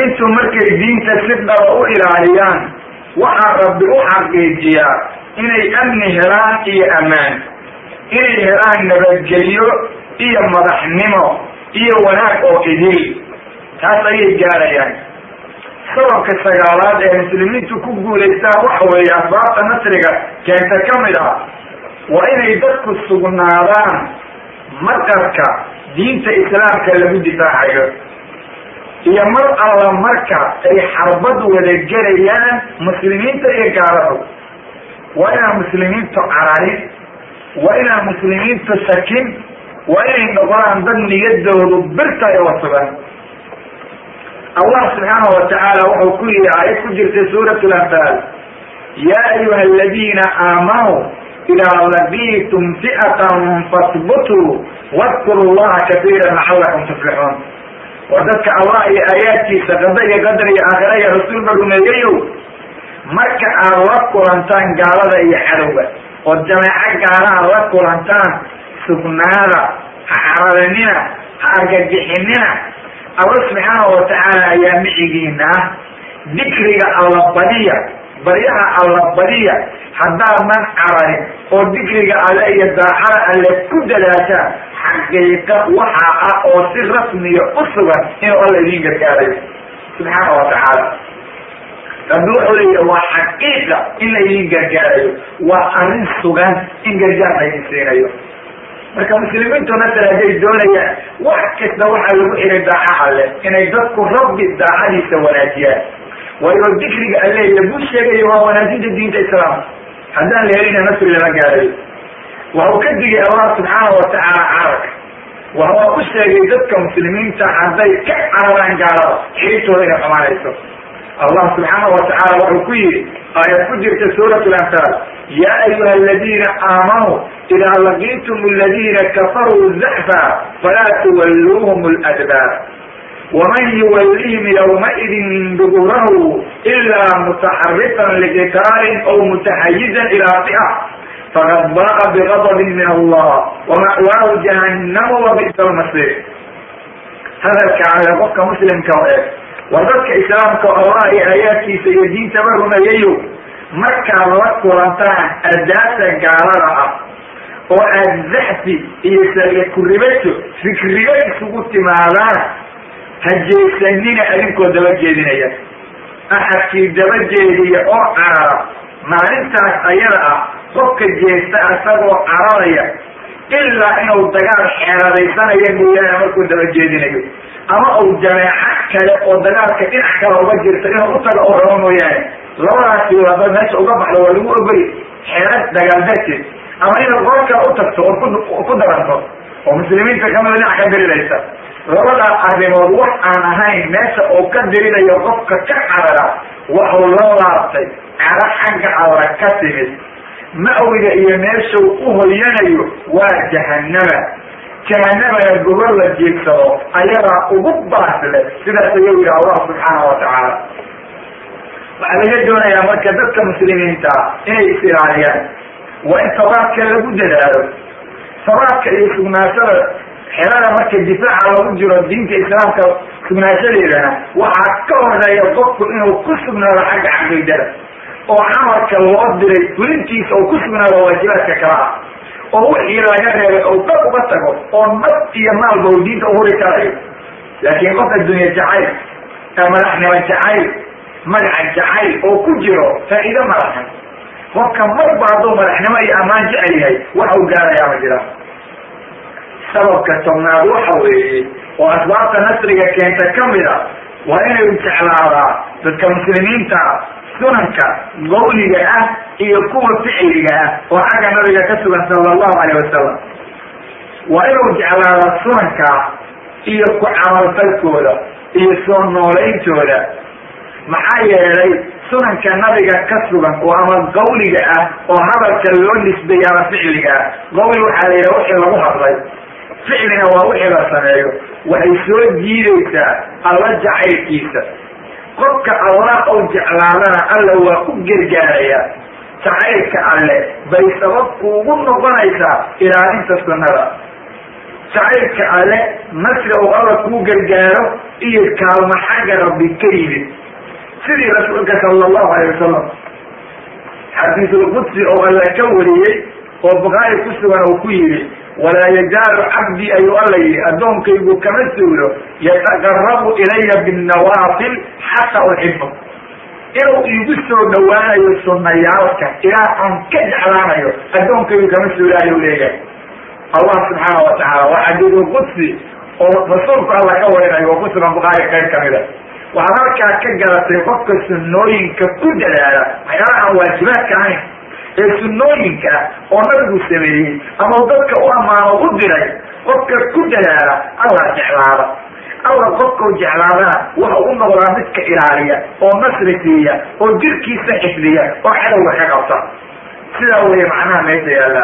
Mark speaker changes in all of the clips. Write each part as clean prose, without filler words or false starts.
Speaker 1: انتو مركز دين تسلبنا وإلى عيان وحا ربي أحقيجيا إني أمني هران إي أمان إني هران نبجليو إي مدحنمو إي وناك أو إدي هذا يجاريان سبب كالسيارات المسلمين تكوكو ليسا وحوي أسباب نسرقة كانت كاملة وإن يدكوا السجناران مركزك دين إسلام كاللبود دفاعي هي مرأة مركز أي حربت ولجريان مسلمين تيجارته وإن المسلمين تعراري وإن المسلمين تسكن وإن النظام ضمن يده ودبرته يوصبه الله سبحانه وتعالى وحو كل آية كجرت سورة الأنفال يا أيها الذين آمنوا إذا لقيتم فئة فاثبتوا واذكروا الله كثيرا لعلكم تفلحون وذكر الله آياتي سقضي قدري آخرية رسول برميجيو مركا أردكوا أنتان قالوا إي حلوة والجماعة قالوا أردكوا أنتان سبنانا حعرلننا حرقجحننا الله سبحانه وتعالى يا معيقينا ذكري الله بدية بريها الله بدية حتى من عرري وذكري على يدعى اللي كد لاتا حقيقة وحاء أو سر رسمي أصلا إنه الله ينقر كاري سبحانه وتعالى فدوحوا لي وحقيقة إلا ينقر كاري وأرن سوغان إنقر جاتا ينسين marka muslimiintu nasara ay doonayaan wax kasta waxa lagu xiray daaca leh inay dadku rabbi daacadiisa wanaajiyaan wayo dhikriga alle lagu sheegay waa wanaajinta diinta islaamka haddaan la helin nasri lama gaaray waxa ka digay Allah subhanahu wa ta'ala arag waxa ku sheegay dadka muslimiinta hadday ka cararaan gaalada xiriirtooda inay xumaanayso الله سبحانه وتعالى وحكيه آية كجرة سورة الأنفال يا أيها الذين آمنوا إذا لقيتم الذين كفروا زحفا فلا تولوهم الأدبار ومن يوليهم يومئذ دبره إلا متحرفا لقتال أو متحيزا إلى فئة فقد باء بغضب من الله ومأواه جهنم وبئس المصير. هذا كان يبقى مسلم كوائف وذلك إسلامك الله آياتي سيدين تبرنا ييو مكة وقرانتان أداسا قارارها وأدزحتي يكربته فكربته سقوط معنا هجي سنين ألمكو دبجيدين أيها أحد في دبجيدين أو عرارة معلمتها أيضا قفك الجيسة أسابه عرارية إلا إنه الدقار حراريسان ينبويان أمركو دبجيدين أيها أما أو جماعة كلا أو دجال كتير حكوا وبجر تجاه أطلع أورانو يعني لو رأسي ولا الناس أقبح لو الأمور بري حيرات دجال ذاتي أما إذا الغرق أطلع وقدر أنتم ومسلمين تكمل لنا أكبر ليس لو رأى هذا الموضوع أنا هاي الناس أقدر إلى يوقفك كعرة وحول الله رأسي على حاجة على ركاتهم ما أريد أن يمشوا أهينيو وجهنم كانما يقول لك يكسروا أيضا أبضعت له سنة سيوي الله سبحانه وتعالى وعلى يدونا يا مركزتك مسلمين تا إنه يصير عليها وإن صباحك لابد لهذا صباحك يسمى سر حلال مركز الدفاع على وجه الدين كإسلام كسمى سر لنا وعكوه لا يضبط إنه قسم من الحاجة عقيدة وعمرك الوضر ولنتيس أو قسم من الواجبات كراء oo ila yahay oo ka uga tago oo mad iyo maal bawdiinta u hori karay laakiin qofka dunya jacayl ama raxna jacayl magac jacayl oo ku jiro faa'iido ma lahan qofka marba haduu madaxnimo iyo amaan jecel waxa uu gaarayaa ma jira sababka toonaad waxa weeye oo asbaabta nasriga keenta kamida waa inay u jeclaadaan dadka muslimiinta sunanka qawliga ah iyo kuwa ficiliga ah oo xagga nabiga ka sugan sallallahu alayhi wasallam waa inuu jeclaado sunanka iyo ku camalfalkooda iyo soo noolayntooda maxaa yeelay sunanka nabiga ka sugan oo ama qawliga ah oo hadalka loo nisbeeyo ama ficiliga ah qawli waxaa la yidhaha wixii lagu hadlay ficilina waa wixii la sameeyo waxay soo jiidaysaa alla jacaylkiisa qofka Allah oo jeclaadana alla waa ku gargaaraya jacaylka alle bay sabab ugu noqonaysaa ilaalinta sunnada jacaylka alle nasri oo alla ku gargaaro iyo kaalmo xagga rabbi ka yimid sidii rasuulka sala allahu alayh wasalam xadiisulqudsi oo alla ka wariyey oo bukhaari ku sugan uu ku yidhi walaa yazaalu cabdii ayuu alla yidhi addoonkaygu kama suulo yataqarabu ilaya binnawaafil xataa uxiba inuu iigu soo dhawaanayo sunnayaalka ilaa aan ka jeclaanayo addoonkaygu kama suulo ayuu leeyahay allah subxaana wa tacaala waa xadiisulqudsi oo rasuulku alla ka warinayo oo ku sugan bukhaari qayb kamida waxaad halkaa ka garatay qofka sunnooyinka ku dadaala waxyaalaha aan waajibaadka ahayn ee sunnooyinka oo nabigu sameeyey ama dadka u ammaano u diray qofka ku dadaala alla jeclaada alla qofkau jeclaadana waxa u noqdaa midka ilaaliya oo nasri siiya oo jirkiisa xifdiya oo cadowga ka qabta sidaa weye macnaha meesha yaalla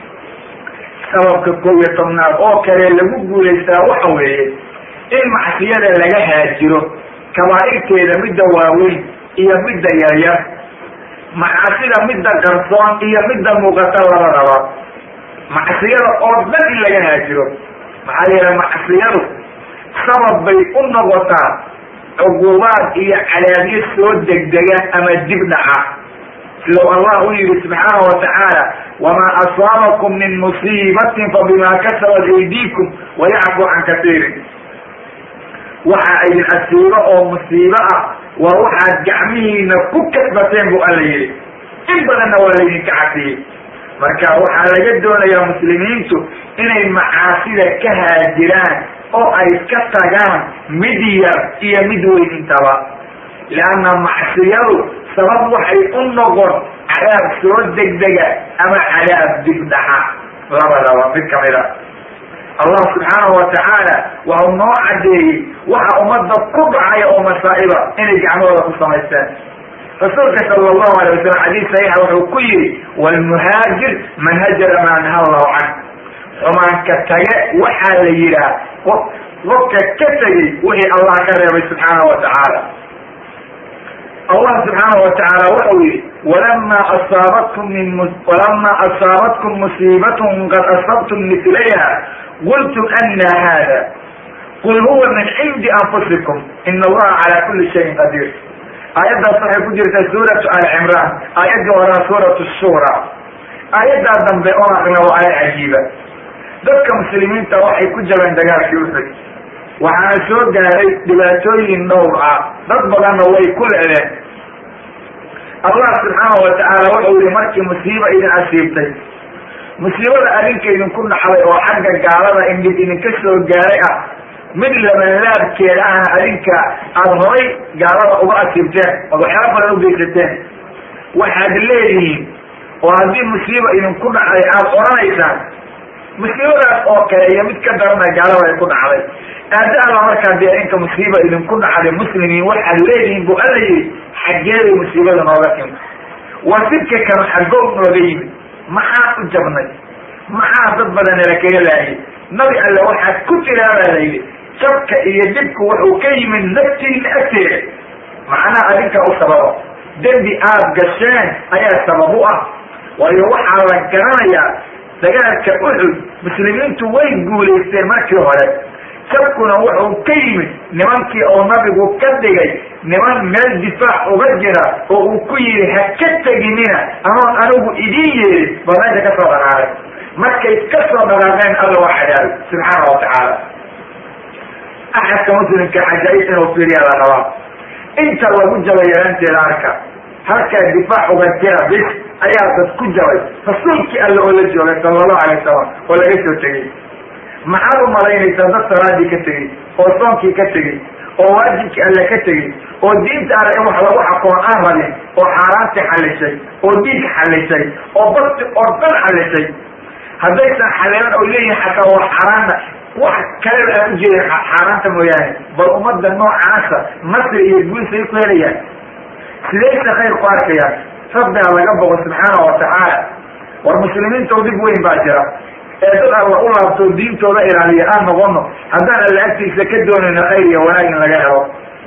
Speaker 1: sababka 11 oo kale lagu guulaystaa waxa weeye in macsiyada laga haajiro kabaa'irteeda midda waaweyn iyo midda yaryar macaasida midda qarsoon iyo midda muuqata labadaba macsiyada oo dhan in laga haajiro maxaa yeele macsiyadu sabab bay u noqotaa cuqubaad iyo cadaabyo soo degdega ama dib dhaca sidau allah u yihi subxaana wa tacaala wamaa asaabakum min musiibatin fabima kasabat aydiikum wayacfu can kasiirin waxa idin asiibo oo musiibo ah waa waxaad gacmihiina ku kasbateen bu alla yihi in badanna waa laydinka cafiyey marka waxaa laga doonayaa muslimiintu inay macaasida ka haajiraan oo ay ka tagaan mid yar iyo mid weyn intaba lianna macsiyadu sabab waxay u noqon cadaab soo degdega ama cadaab dibdhaxa labadaba mid kamida allah subxaanahu wa tacaala waxau noo cadeeyey waxa ummadda ku dhacaya oo masaa'iba inay gacmahooda ku samaysteen rasuulka sala allahu alay wasalam xadiis saxiixa wuxuu ku yihi walmuhaajir man hajara maa naha allahu can xumaanka tage waxaa la yidhaah qofka ka tegey wixii allah ka reebay subxaanahu wa tacaala allah subxaanahu wa tacaala wuxuu yihi walama asaabatkum musiibatun qad asabtum milayha qultum ana hada qul huwa min cindi anfusikum ina allaha calaa kuli shayin qadiir aayaddaas waxay ku jirtaa suuratu alcimraan aayaddii horaa suuratu shura aayaddaa dambe oo aqrina waa aayad cajiiba dadka muslimiinta waxay ku jabeen dagaalkii uxud waxaana soo gaaray dhibaatooyin dhowr ah dad badanna way ku leedeen allah subxaanahu wa tacaala wuxuu yihi markii musiiba idin asiibtay musiibada adinka idinku dhaxday oo xagga gaalada indhib idinka soo gaaray ah mid labanlaabkeeda ahna adinka aada horay gaalada uga asiibteen ood waxyaala badan ugeysateen waxaad leedihiin oo haddii musiiba idinku dhacday aada oranaysaan musiibadaas oo kale iyo mid ka darana gaalada ay ku dhacday aada alla markaa dee inka musiiba idinku dhacday muslimiin waxaad leedihiin bu alla yihi xaggeeday musiibada nooga timi waa sidka kanu xagow nooga yimid maxaa u jabnay maxaa dad badanala kaga laayay nabi alle waxaad ku tiraabaa la yidhi jabka iyo dhibku wuxuu ka yimid naftiina agteeda macnaha adinka u sababa dembi aad gasheen ayaa sabab u ah waayo waxaa la garanayaa dagaalka uxud muslimiintu way guulaysteen markii hore jabkuna wuxuu ka yimid nimankii oo nabigu ka dhigay niman meel difaac uga jira oo uu ku yidhi ha ka teginina anoon anigu idin yeelin baa meesha ka soo dhaqaaqay markay ka soo dhaqaaqeen alla waa cadaabay subxaana wa tacaala axadka muslimka cajaa'ib inuu fiiriya la rabaa inta lagu jabay yaraanteeda arka halkaa difaac uga jira bis ayaa dad ku jabay rasuulkii alle oo la joogay sala allahu alay wasalam oo laga soo tegey maxaad u malaynaysaa dad salaadii ka tegey oo soonkii ka tegey oo waajibkii alle ka tegey oo diinta alle in wax lagu xakumo aan rabin oo xaaraantii xallishay oo diinka xallishay oo bakti oo dhan xallishay haddaysan xaleelan oo leeyihin xataa waa xaaraanna wax kaleba aan ujeedin xaaraanta mooyaane bal ummadda noocaasa nasri iyo guulsay ku helayaan sidaysa khayr ku arkayaan rabbiga laga boqo subxaana wa tacaala war muslimiinta dhib weyn baa jira ee dad alla u laabto diintooda ilaaliya aan noqono haddaan alla agtiisa ka doonayno khayr iyo wanaag in laga helo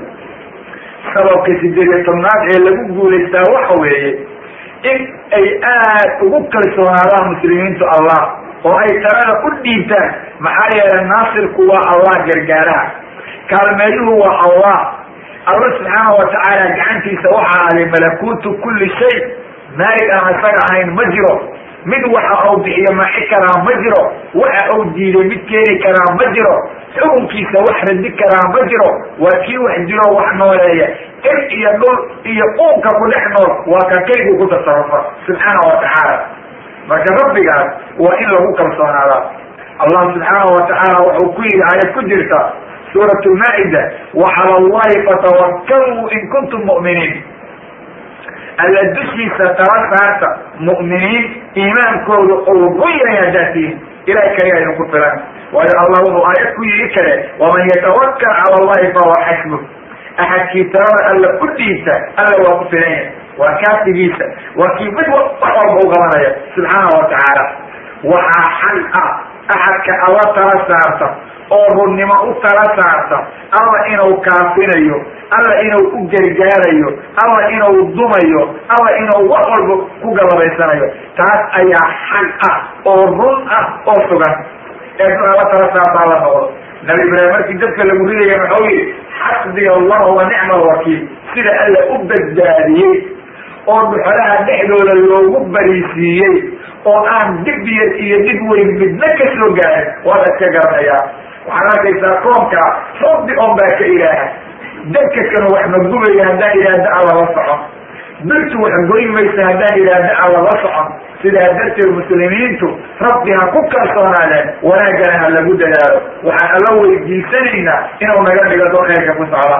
Speaker 1: sababka 18 ee lagu guulaystaa waxa weeye in ay aad ugu kalsoonaadaan muslimiintu allah oo ay talada u dhiibtaan maxaa yeelay naasirku waa allah gargaaraha kaalmeeyuhu waa allah alla subxaanahu watacaala gacantiisa waxaa aday malakuutu kulli shay maalig aan isaga ahayn ma jiro mid waxa uu bixiyo maaxi karaa ma jiro waxa uu diiday mid keeni karaa ma jiro xukunkiisa wax radi karaa ma jiro waa kii wax dilo wax nooleeya ir iyo dhul iyo uunka ku dhex nool waa ka keligu ku tasarufa subxaanahu watacaala marka rabbigaas waa in lagu kalsoonaadaa allah subxaanahu watacaala wuxuu ku yidhi aayad ku jirta suurat lmaa-ida wacala allahi fatawakkaluu in kuntum mu'miniin alla dushiisa tala saarta mu'miniin iimaankooda ou run yahay haddaad tihin ilahay kaliya idinku filan waayo allah wuxuu aayad ku yidhi kale waman yatawakkal cala allahi fahuwa xasbuh axadkii talada alla u dhiibta alla waa ku filan yahay waa kaafigiisa waa kii mid wax walba u qabanaya subxaanahu watacaala waxaa xal ah axadka alla tala saarta oo runnimo u tala saarta alla inuu kaafinayo alla inuu u gargaarayo alla inuu dumayo alla inuu wax walba ku galabaysanayo taas ayaa xal ah oo run ah oo sugan ee alla tala saarta alla noqdo nabi ibraahim markii dadka lagu ridaya muxuu yihi xasbiya allahu wa nicma alwakiil sida alla u badbaadiyey oo dhuxolaha dhexdooda loogu bariisiiyey oo aan dib yar iyo dib weyn midna ka soo gaarin waa la iska garanayaa waxaad arkaysaa koonka rabbi on baa ka ilaaha dadka kana wax ma gubaya haddaan idhaahda aan lala socon birtu wax goyn maysa haddaan idhaahda aan lala socon sidaa darteed muslimiintu rabbi ha ku kalsoonaadeen wanaagana ha lagu dadaalo waxaan alla weydiisanaynaa inuu naga dhigo doo khayrka ku socda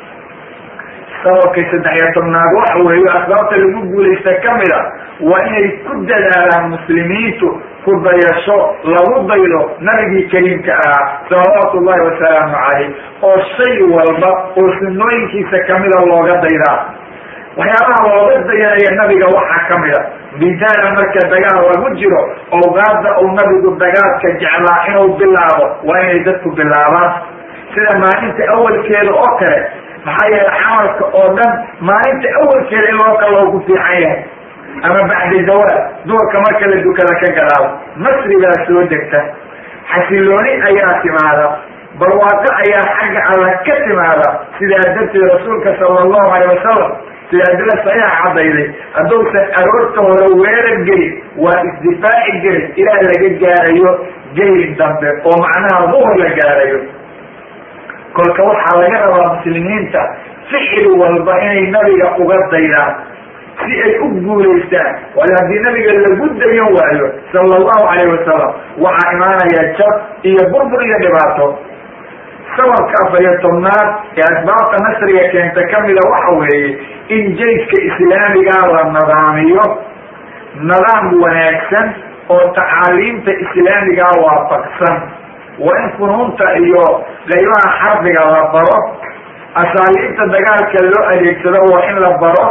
Speaker 1: sababkay 13 waxa weeyo asbaabta lagu guulaysta kamida waa inay ku dadaalaan muslimiintu ku dayasho lagu daylo nabigii kariimka ahaa salawaatu ullahi wasalaamu calayh oo shay walba oo sunnooyinkiisa kamida looga daydaa waxyaabaha looga dayanaya nabiga waxaa kamida midaala marka dagaal lagu jiro awqaada uu nabigu dagaalka jeclaa inuu bilaabo waa inay dadku bilaabaan sida maalinta awalkeeda oo kale maxaa yeele camalka oo dhan maalinta awalkeeda in loo kaloogu fiican yahay ama bacda zawaal duurka marka la dukada ka gadaalo nasrigaa soo degta xasilooni ayaa timaada barwaaqo ayaa xagga alla ka timaada sidaa darteed rasuulka sala allahu alayh wasalam sidaa dala saxiixa caddayday hadduusan aroorta hore weerar gelin waa isdifaaci gelin ilaa laga gaarayo gelin dambe oo macnaha duhur la gaarayo kolka waxaa laga rabaa muslimiinta ficil walba inay nabiga uga daydaan si ay u guulaystaan waayo haddii nabiga lagu dayan waayo sala allahu calayh wasalam waxaa imaanaya jab iyo burbur iyo dhibaato sababka 14 ee asbaabta nasriga keenta kamida waxa weeye in jayska islaamigaa la nidaamiyo nidaam wanaagsan oo tacaaliimta islaamigaa waafaqsan waa in funuunta iyo qaybaha xarbiga la baro asaaliibta dagaalka loo adeegsado waa in la baro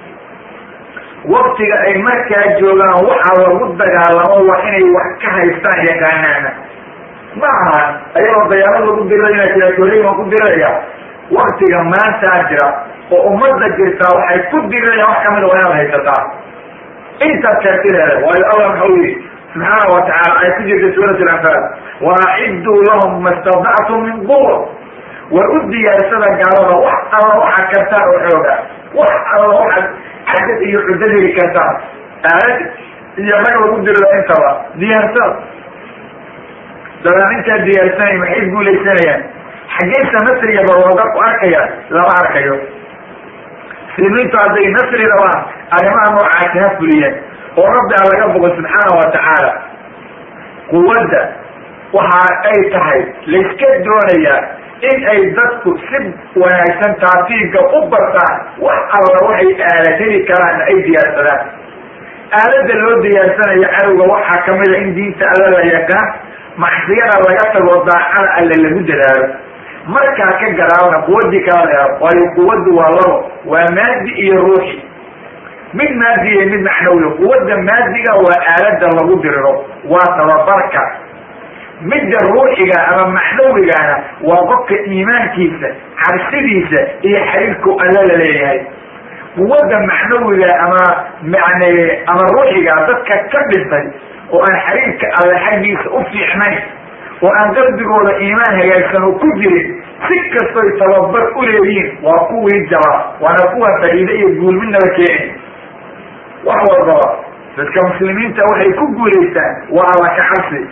Speaker 1: waktiga ay markaa joogaan waxaa lagu dagaalamo waa inay wax ka haystaan yaqaanaana ma aha ayagoo dayaalo lagu dirayna kalakoolima ku diraya waktiga maantaa jira oo ummadda jirtaa waxay ku dirayaan wax kamida waa inaad haysataa intaad kartideeda waayo allah muxuu yihi subxaana watacaala ay ku jirta suurat alanfaal waaciduu lahum ma stadactum min quwa war u diyaarsada gaalada wax alla waxaad kartaan oo xooga wax alla waxaad cadad iyo cuddo heli kartaan aad iyo rag lagu dirida intaba diyaarsada dabaan intaa diyaarsanay maxay guulaysanayaan xaggeysa nasriga barwaaqa ku arkaya lama arkayo muslimiintu hadday nasri rabaan arrimaha noocaasi ha fuliyeen oo rabbi a laga bogo subxaana watacaala quwadda waxa ay tahay layska doonayaa in ay dadku si wanaagsan taatiibka u bartaan wax alla waxay aalad heli karaan ay diyaarsadaan aaladda loo diyaarsanayo cadowga waxaa kamida in diinta alla la yaqaan macsiyada laga tago daacada alle lagu dadaalo markaa ka garaabana quwadii kala leero waayo quwaddu waa labo waa maadi iyo ruuxi mid maadi iyo mid macnawiyo quwadda maadiga waa aalada lagu diriro waa tababarka midda ruuxiga ama macnawigana waa qofka iimaankiisa cabsidiisa iyo xiriirku alla la leeyahay quwadda macnawiga ama ruuxiga dadka ka dhintay oo aan xiriirka alle xaggiisa u fiicnayn وأن قلبكم إيمان هيكسنوا كجري سكة يتوبر أوليين وقوة الجواب ونقوة فإذا يقول منا بكين وهو الضوء فالكمسلمين توحي كجوا ليسان وعلى كحرسي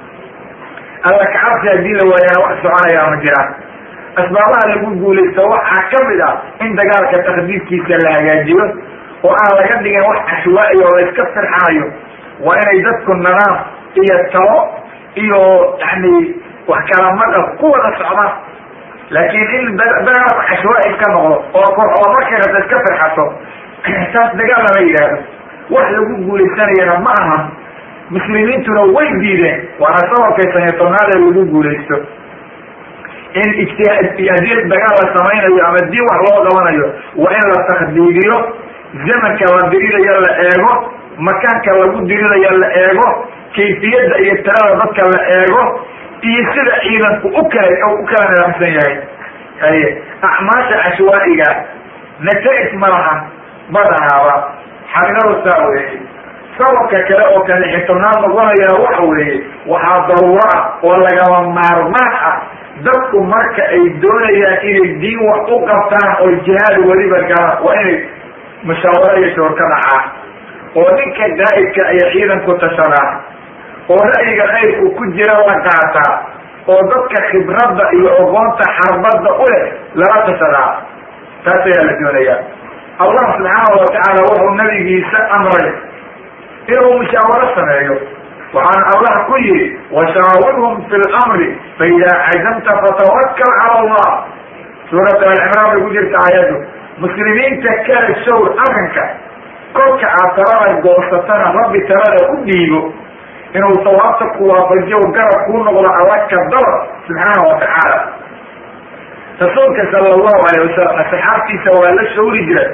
Speaker 1: الله كحرسي الدين ويا وحسوا على يا مجران أسبابها اللي كجوا ليسان وحا كبدا إن دقالك تخديد كيسا لها جاجيوه وعلى يدك وحا عشوائي ويتكسر حايو وإن يددكم النظام إيا التوء يعني وكلامات قوة الصعبة لكن إن بقى عشوائي كمغلط ومركة تتكفر حصو تاس دقال ميلاد واحد يقول لسانينا معهم مسلمين تنوين ديدين وانا صور كيسان يطنال يقول لسو إن اجتهاد دقال السمين يعمل دي وحلوة دوانا وإن لا تخديديو زمن كوادرين يلا ايغو مكان كوادرين يلا ايغو كيفية يترى ذاتك الايغو يسير ايضا اكلا نفسي يعني اعماش عشوائية نتائج مرحا بدها حقناه ساوي سوك كلا وكان احتمال الله يا وحوي وحا ضرورة ولا قوام مارماحة ذاتكم مركة اي دولة الى الدين وقفتان والجهاد وليبا وإن مشاورة يشورك معاه وذلك الدائك ايضا كنت شرع ورأيك خيرك كجرا وقعتا وذلك خبرات يعظمت حربات أولى لا تشرع تاتي الدنيا الله سبحانه وتعالى وهو النبي أمره إنه مشاورة سنة وعن الله كله وشاورهم في الأمر فإذا عزمت فتوكل على الله سورة العمران يقول آياته مسلمين تكال الشور أمنك كلك اعتراض الجوستان ربي ترى أبنيه إنه صوابتك وفجيه وقرأ كونه ولعواك الضرر سبحانه وتعالى رسولك صلى الله عليه وسلم الصحابتي سوى له شهور جرى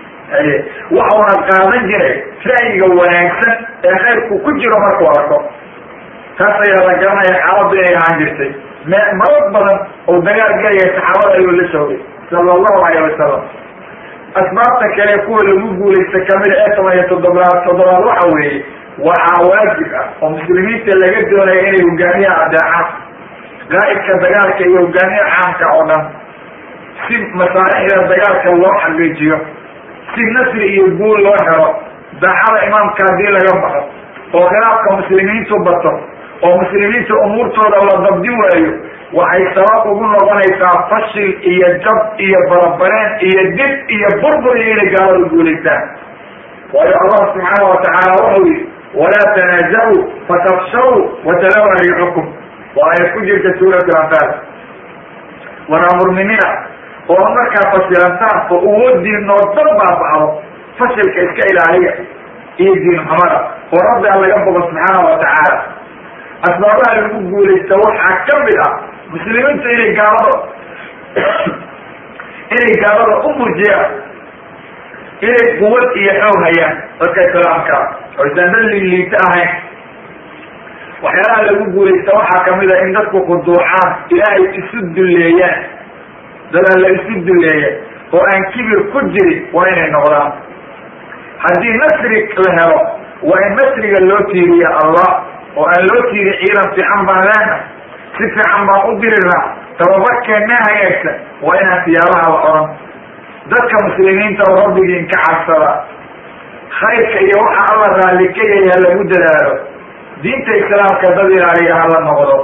Speaker 1: وحونا القادم جرى فأي قواناكسا خيرك كجر مركواركو خاصة يرجعنا يحاول بيه عن جرسي مرض بضن ودقاء جاية صحابة أيها له صلى الله عليه وسلم أسبابتك يقول المقبول يستكمل أتما يتضرر وحوي وحواجب ومسلمين تلاقيت ولا يعني وجميع أداعات قائد كدقالك وجميع عامك عنا سيب مصالح الدقالك الله حقيقيه سيب نسر يقول الله دعا إمام كادير لقبها وخلافك مسلمين تبطل ومسلمين أمور تولى ضبطوا waxay sabab ugu noqonaysaa fashil iyo jab iyo barabareen iyo dib iyo burbur inay gaalada guulaystaan waayo Allah subhanahu wa ta'ala wuxuu yiri wala tanaazahu fatafshaw wa talawa riixukum wa ay ku jirta suurada al-anfal wana murminina oo markaa fasilantaan oo uwadii noo dabbaabo fashilka iska ilaaliya iyo diin xamada oo rabbi Allah yabba subhanahu wa ta'ala asbaabaha lagu guulaysto waxa kamid ah مسلمين إلي قالوا أمرجيا إلي قوة إيحوها يا وكيف الأمكار وإذن اللي تأهي وحياها لقوا ليستوحى كمذا إن ذاتكوا خضوعان إلهي تسد الليان ذلك لا يسد الليان وأن كبير كجري وإن النغلام هذه نسرك لها وإن نسرك اللوتي يا الله وأن لوتي إيران في حنبالانا سفر عما أدر الله توبك أنها يكسر وإنها سيارها وحرم ذاتك مسلمين توبك إنك عصرا خيرك يوحى الله ذلك يهلا بد له دينة إسلام كذبير عليها الله النغضب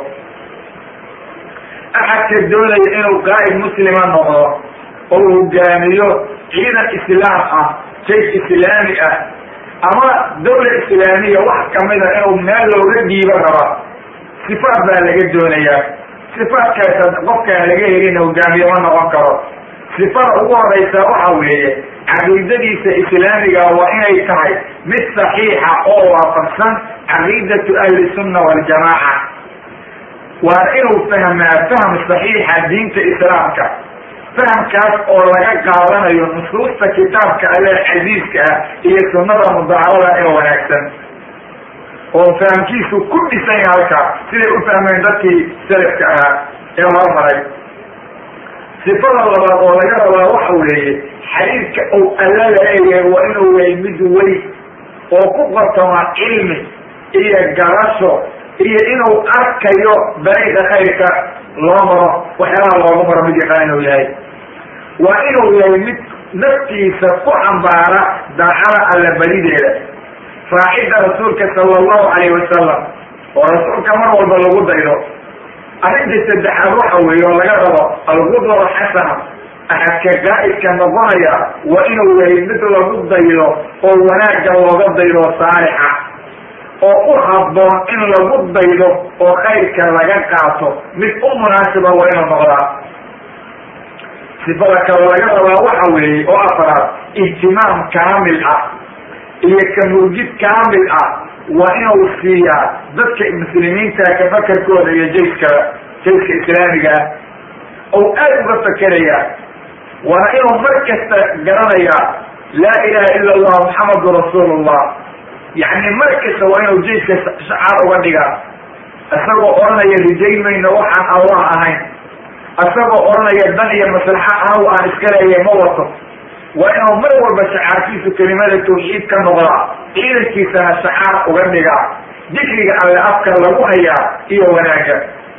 Speaker 1: أحد الدولة إنه قائد مسلما النغضب وهو جامعيه عيدا إسلام شيء إسلامي أما دولة إسلامية واحد كمينة إنه مال لو ردي بغرا صفات بقى لقيت دونية صفات كانت قفكة لقيه هنا وجامعة وانا وانكرا صفات هو رئيسة وحوية عقيدة إسلامية وإنه يتحي مش صحيحة أو وافقسا عقيدة أهل السنة والجماعة وإنه فهم الصحيحة دينة إسلامك فهم كاس أو لقى قادنا ينصوص كتابك على حديثك هي سنة مضاعرة إيه ونكسن وفهم كيسو كل سنة هكا سيدي أفهمين ذاتي سلفك إيه مرمري صفر الله ولقى الله وحوله حديثك أو ألال إيه وإنه يمد وي وقبط مع علمي إيه قرصه iyo inuu arkayo dariiqa khayrka loo maro waxyaalaha looga maro mid yaqaan inuu yahay waa inuu yahay mid naftiisa ku xambaara daacada alla badideeda raacidda rasuulka sala allahu calayhi wasalam oo rasuulka mar walba lagu daydo arrinta saddexaad waxa weeye oo laga rabo alqudwa alxasana axadka qaa'idka noqonaya waa inuu yahay mid lagu daydo oo wanaagga looga daydo saalixa oo u habboon in lagu daydo oo khayrka laga qaato mid u munaasiba waa inuu noqdaa sifada kale laga rabaa waxa weeye oo afraad ihtimaam kaamil ah iyo kamurgid kaamil ah waa inuu siiyaa dadka muslimiinta ka fakarkooda iyo jayska islaamiga ah ou aada uga fakeraya waana inuu mar kasta garanaya laa ilaha ila allah muxamadu rasuulullah yacni mar kasta waa inuu jayska shacaar uga dhigaa isagoo odhanaya rijayn mayno waxaan allah ahayn isagoo odhanaya dan iyo maslaxa anagu aan iska leeyahay ma wato waa inuu mar walba shacaarkiisu kelimada tawxiid ka noqdaa ciidankiisana shacaar uga dhigaa dikriga alle afka lagu hayaa iyo wanaagga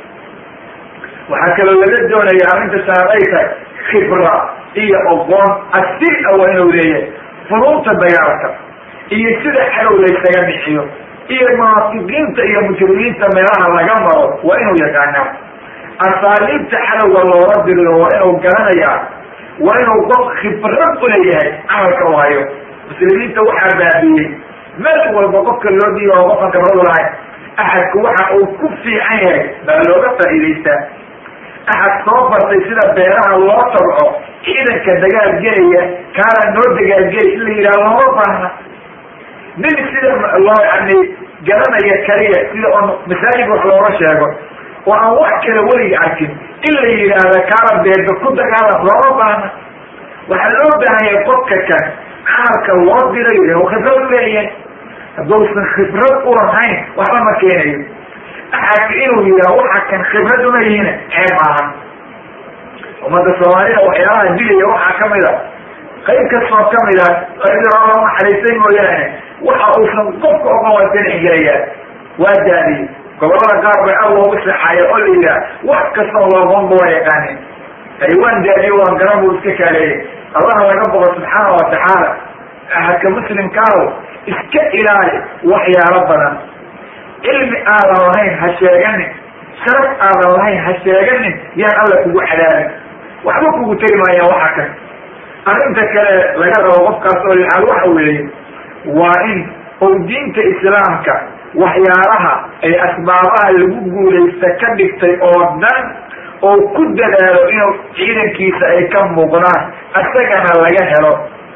Speaker 1: waxaa kaloo laga doonaya arrinta shanaad ay tahay khibra iyo oqoon asiil ah waa inuu leeyahay furuunta dagaalka iyo sida cadow laysaga bixiyo iyo munaafiqiinta iyo mujrimiinta meelaha laga maro waa inuu yaqaanaa asaaliibta cadowga loola diriyo waa inuu garanayaa waa inuu qof khibrad u leeyahay camalka u hayo muslimiinta waxaa baabiyey meel walba qofka loo dhiiba oo qofkan khibrad u lahayn axadku waxa uu ku fiican yahay baa looga faa'iidaystaa axad soo bartay sida beeraha loo tabco ciidanka dagaalgelaya kaala noo dagaalgeli in la yidhaha looma baahna nin sida loo yani garanaya kaliya sida on masaajid wax looga sheego oo aan wax kale weliga arkin in la yidhaahda kaala beerda ku dagaalam looma baahna waxaa loo baahanya qofka kan camalka loo dirayo u khibrad u leeyahay hadduusan khibrad u lahayn waxba ma keenayo axadka inuu yidhaha waxa kan khibrad uma yihiin ceeb maahan ummadda soomaalida waxyaalaha dilaya waxaa kamid a qayb kastoo kamid a loo naxariistay mooyaane waxa uusan qofka ogan waa danixgelayaa waa daadiyey gobolada qaar bay al loogu seexaaya oo la yidhaha wax kastoo looqoonba waa yaqaanin waan daadiyo waan garan buu iska kaaleeyay allaha laga boqo subxaana watacaala ahadka muslimkaaw iska ilaali waxyaalo badan cilmi aadan lahayn ha sheeganin sharaf aadan lahayn ha sheeganin yaan alla kugu cadaabin waxba kugu tegi maayaan waxa kan arrinta kale laga rabo qofkaas oo lixaad waxa weeye waa in ou diinta islaamka waxyaalaha ay asbaabaha lagu guulaysta ka dhigtay oo dhan oo ku dadaalo inuu ciidankiisa ay ka muuqdaan isagana laga helo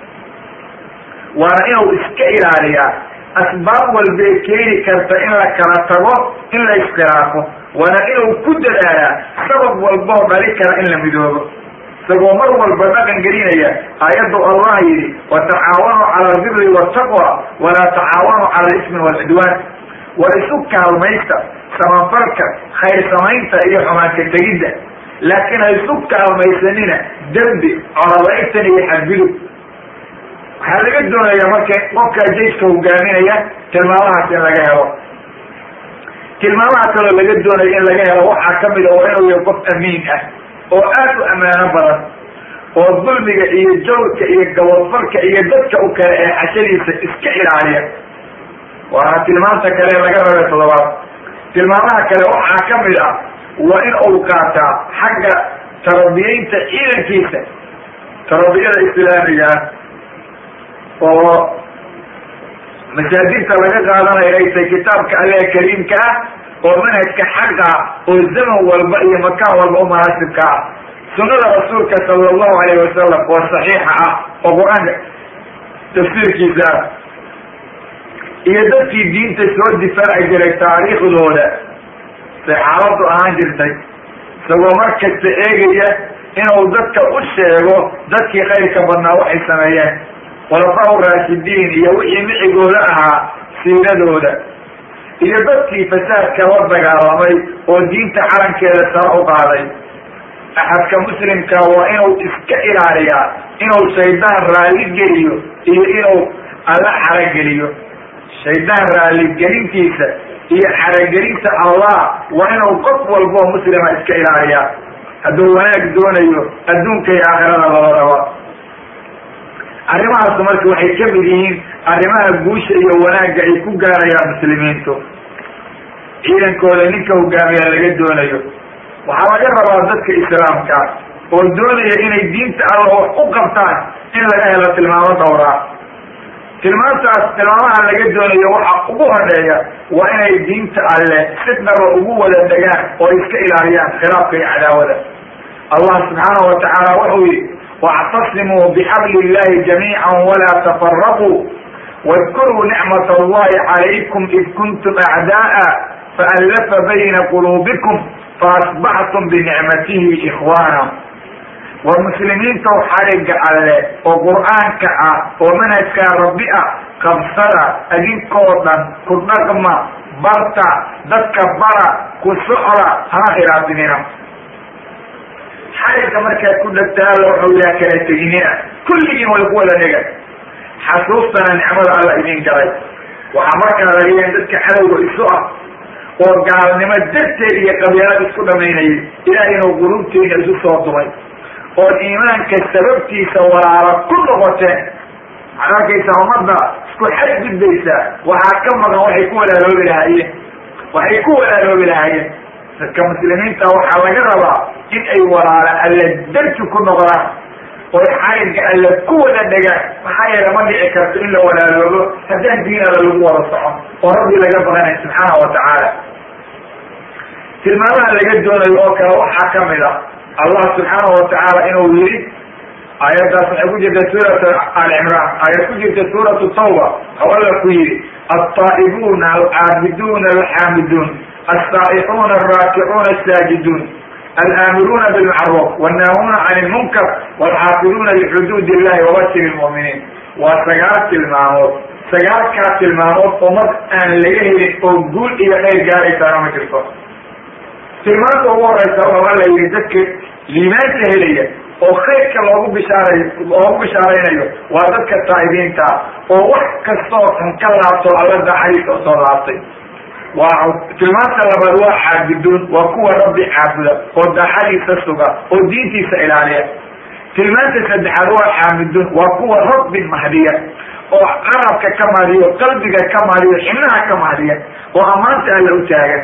Speaker 1: waana inuu iska ilaaliyaa asbaab walbay keeni karta in la kala tago in la iskhilaafo waana inuu ku dadaalaa sabab walboo dhali kara in la midoobo isagoo mar walba dhaqan gelinaya aayaddu allah yidhi watacaawanuu cala albiri waltaqwa walaa tacaawanuu cala alismi waalcudwaan war isu kaalmaysta samafalka khayr samaynta iyo xumaanka tegidda laakiin ha isu kaalmaysanina dembi colalaytan iyo xadgudub waxaa laga doonaya marka qofkaa jayska hogaaminaya tilmaamahaas in laga helo tilmaamaha kaloo laga doonaya in laga helo waxaa kamid a waa inuu yahay qof amiin ah oo aad u ammaano badan oo dulmiga iyo jawrka iyo gabadfalka iyo dadka u kale ee xashadiisa iska ilaaliya waana tilmaamta kale laga rabay toddobaad tilmaamaha kale waxaa kamid ah waa in uu qaataa xagga tarabiyeynta ciidankiisa tarabiyada islaamiga ah oo masaajidta laga qaadanayo ay tahay kitaabka alle kariimka ah oo manhajka xaqa oo zaman walba iyo makaan walba u munaasibka ah sunada rasuulka sala allahu alayhi wasalam oo saxiixa ah oo qur-aanka tafsiirkiisa ah iyo dadkii diinta soo difaaci jiray taariikhdooda say xaaladu ahaan jirtay isagoo markasta eegaya inuu dadka u sheego dadkii khayrka badnaa waxay sameeyeen khulafaa raashidiin iyo wixii micigooda ahaa siiradooda iyo dadkii fasaadka la dagaalamay oo diinta calankeeda sare u qaaday axadka muslimka waa inuu iska ilaaliyaa inuu shaydaan raalli geliyo iyo inuu alla xarageliyo shaydaan raalligelintiisa iyo xaragelinta allah waa inuu qof walboo muslima iska ilaaliyaa hadduu wanaag doonayo adduunka iyo aakhirada labadaba. arrimahaasu marka waxay ka mid yihiin arrimaha guusha iyo wanaagga ay ku gaarayaan muslimiintu. ciidankooda ninka hogaamiya laga doonayo waxaa laga rabaa dadka islaamka oo doonaya inay diinta alla wax u qabtaan in laga helo tilmaamo dhowraa. tilmaamaha laga doonayo waxa ugu horeeya waa inay diinta alle si dhaba ugu wada degaan oo iska ilaaliyaan khilaafka iyo cadaawada. allah subxaanahu watacaala wuxuu yihi wاctasimuu bxabli illahi jamiica walaa tafaraquu wadkuruu nicmat allahi calaykum id kuntum acda'a faallafa bayna quluubikum faasbaxtum binicmatihi ikhwaana. waa muslimiinta xariga alle oo qur'aanka ah oo manhajkaa rabbi ah qabsada idinkoo dhan ku dhaqma barta dadka bara ku socda hana khilaafinina. xariga markaad ku dhegta alla wuxuu yaa kala teginina kulligiin way ku wada dhega xasuustana nicmada alla idin galay. waxaa markaa laga yahay dadka cadowga isu ah oo gaalnimo darteed iyo qabyaalad isku dhamaynayay ilaah inuu qulubteena isu soo dumay oo iimaanka sababtiisa walaalo ku noqoteen. waxaad arkaysaa ummadda isku xadgudbaysaa waxaa ka maqan waxay ku walaaloobi lahaayeen. dadka muslimiinta waxaa laga rabaa in ay walaalo alla darti ku noqdaan oo xariga alla ku wada dhegaan. maxaa yeele ma dhici karto in la walaaloobo haddaan diin alla lagu wada socon oo rabbi laga baqanay subxaana watacaala. tilmaamaha laga doonayo oo kale waxaa kamid ah allah subxaanahu watacaala inuu yidhi aayaddaas waxay ku jirta suurat alcimraan aayad ku jirta suuratu tawba oo alla ku yidhi altaa'ibuuna alcaabiduuna alxaamiduun alsaa'ixuuna alraakicuuna asaajiduun alaamiruuna bilmacruuf wannaahuuna cani lmunkar walxaafiduuna lixuduud illahi wabashir lmu'miniin. waa 9 tilmaamood. 9kaa tilmaamood ummad aan laga helin oo guul iyo khayr gaaraysaana ma jirto. tilmaanta ugu horeysa waa alla yidhi dadka liimaanka helaya oo khayrka loogu bishaaraynayo waa dadka taa'ibiinta oo wax kastoo xun ka laabto alla daacadiisa usoo laabtay. waa tilmaanta labaad waa caabiduun waa kuwa rabbi caabuda oo daacadiisa suga oo diintiisa ilaaliya. tilmaanta saddexaad waa xaamiduun waa kuwa rabbi mahdiya oo carabka ka mahdiyo qalbiga ka mahdiyo xibnaha ka mahdiya oo ammaanta alla u taagan.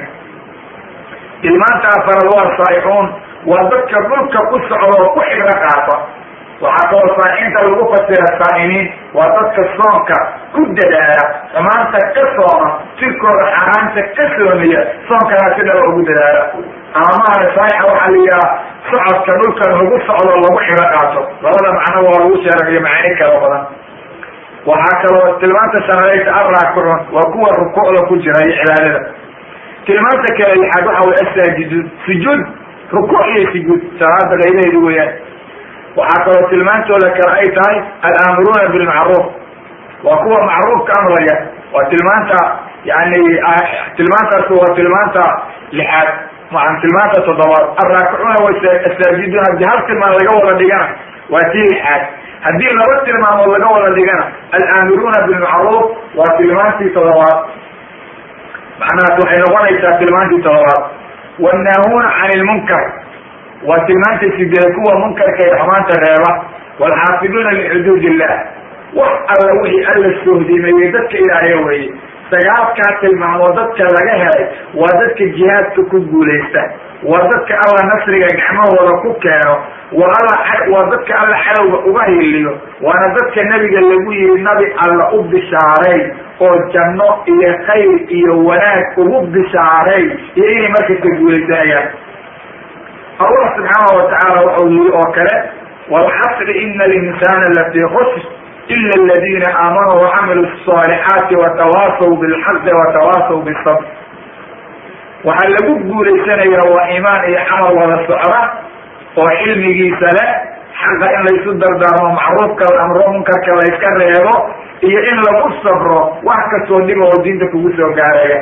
Speaker 1: tilmaanta afaraad waa saa'ixuun waa dadka dhulka ku socda oo ku xibro qaata. waxaa kaloo saaixiinta lagu fasira saa'imiin waa dadka soonka ku dadaala xumaanta ka sooma jirkooda xaaraanta ka soomiya soonkana si dhaba ugu dadaala. amaamaha saaixa waxaa la yidhaha socodka dhulkan lagu socdo lagu xibro qaato. labada macno waa lagu sheegayo macaani kala badan. waxaa kaloo tilmaanta shanadaysa arraakicuun waa kuwa rukuucda ku jira iyo cibaadada. tilmaanta kale lixaad waxa way asaajiduun sujuud rukuuc iyo sujuud salaada qaybaheedu weeyaan. waxaa kaloo tilmaantooda kale ay tahay alaamiruuna bilmacruuf waa kuwa macruufka amraya. waa tilmaanta yani tilmaantaas waa tilmaanta lixaad. tilmaanta toddobaad alraakicuuna wasaajiduun haddii hal tilmaan laga wada dhigana waa tii lixaad. haddii 2 tilmaamood laga wada dhigana alaamiruuna bilmacruuf waa tilmaantii toddobaad. macnahaas waxay noqonaysaa tilmaantii toddobaad. wannaahuuna cani lmunkar waa tilmaantii 8 kuwa munkarka ee xumaanta reeba. walxaafiduuna lixuduud illah wax alla wixii alla sohdimeeyey dadka ilaaliya weeye. 9kaa tilmaamood dadka laga helay waa dadka jihaadka ku guulaysta waa dadka alla nasriga gacmahooda ku keeno waa dadka alla cadowga uga hiliyo waana dadka nebiga lagu yihi nabi alla u bishaaray oo janno iyo khayr iyo wanaag ugu bishaaray iyo inay markasta guulaysanayaan. allah subxaanahu watacaala wuxuu yiri oo kale walxasri ina alinsaana lafii khusr ila aladina aamanuu wacamiluu الصaalixaati watawaasaw bilxaqi watawaasaw bisabr. waxaa lagu guulaysanaya waa iimaan iyo camal wada socda oo cilmigiisa leh xaqa in laysu dardaarmo macruufka la amro munkarka layska reebo iyo in lagu sabro wax kastoo dhiba oo diinta kugu soo gaaraya.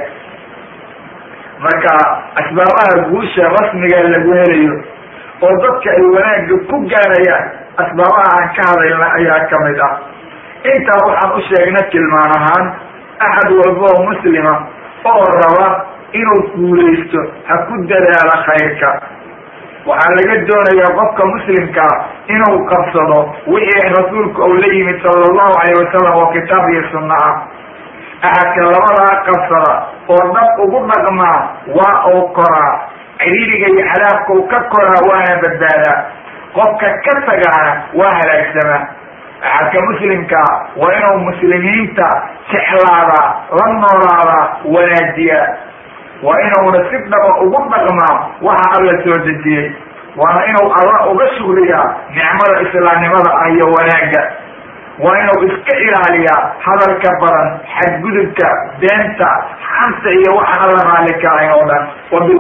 Speaker 1: marka asbaabaha guusha rasmiga lagu helayo oo dadka ay wanaagga ku gaarayaan asbaabaha aan ka hadayna ayaa kamid ah. intaa waxaan u sheegna tilmaan ahaan axad walba oo muslima oo raba inuu guulaysto ha ku dadaalo khayrka. waxaa laga doonayaa qofka muslimkaa inuu qabsado wixii rasuulku uu la yimid sala allahu calayh wasalam oo kitaab iyo sunna ah. axadka labadaa qabsada oo dhab ugu dhaqmaa waa uu koraa, ciriiriga iyo cadaabka uu ka koraa waana badbaadaa. qofka ka tagaana waa halaagsamaa. axadka muslimkaa waa inuu muslimiinta jeclaadaa, la noolaadaa, wanaajiyaa. waa inuuna si dhaba ugu dhaqmaa waxa alla soo dejiyey. waana inuu alla uga shukriyaa nicmada islaamnimada ah iyo wanaagga. waa inuu iska ilaaliyaa hadalka badan, xadgudubka, beenta, xanta iyo waxa alla raalli ka ahayn oo dhan.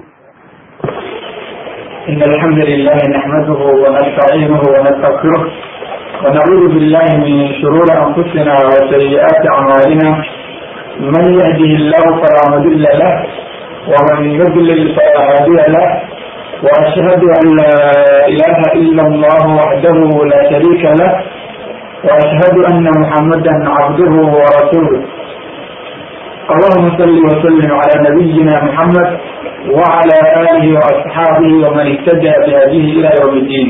Speaker 2: إن الحمد لله نحمده ونستعينه ونستغفره ونعوذ بالله من شرور أنفسنا وسيئات أعمالنا. من يهده الله فلا مضل له ومن يضلل فلا هادي له. وأشهد أن لا إله إلا الله وحده لا شريك له وأشهد أن محمدا عبده ورسوله. اللهم صل وسلم على نبينا محمد وعلى آله وأصحابه ومن اهتدى بهديه إلى يوم الدين.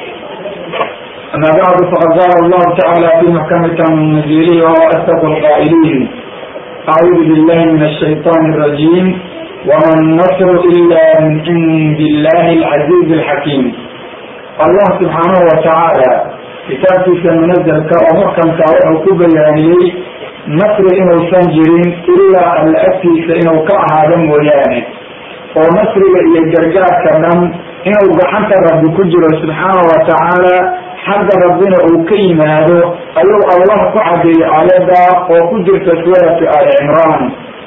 Speaker 2: أما بعد فقد قال الله تعالى في محكمة تنزيله وهو أصدق القائلين: أعوذ بالله من الشيطان الرجيم وما النصر إلا من عند الله العزيز الحكيم. الله سبحانه وتعالى kitaabkiisa munazalka oo muxkamka wuxuu ku bayaaniyey nasri inuusan jirin ilaa alla agtiisa inuu ka ahaado mooyaane, oo nasriga iyo gargaarka dhan inuu gacanta rabbi ku jiro subxaanahu watacaala, xagga rabbina uu ka yimaado ayuu allah ku cadeeyey aayada oo ku jirta suuratu ali cimraan.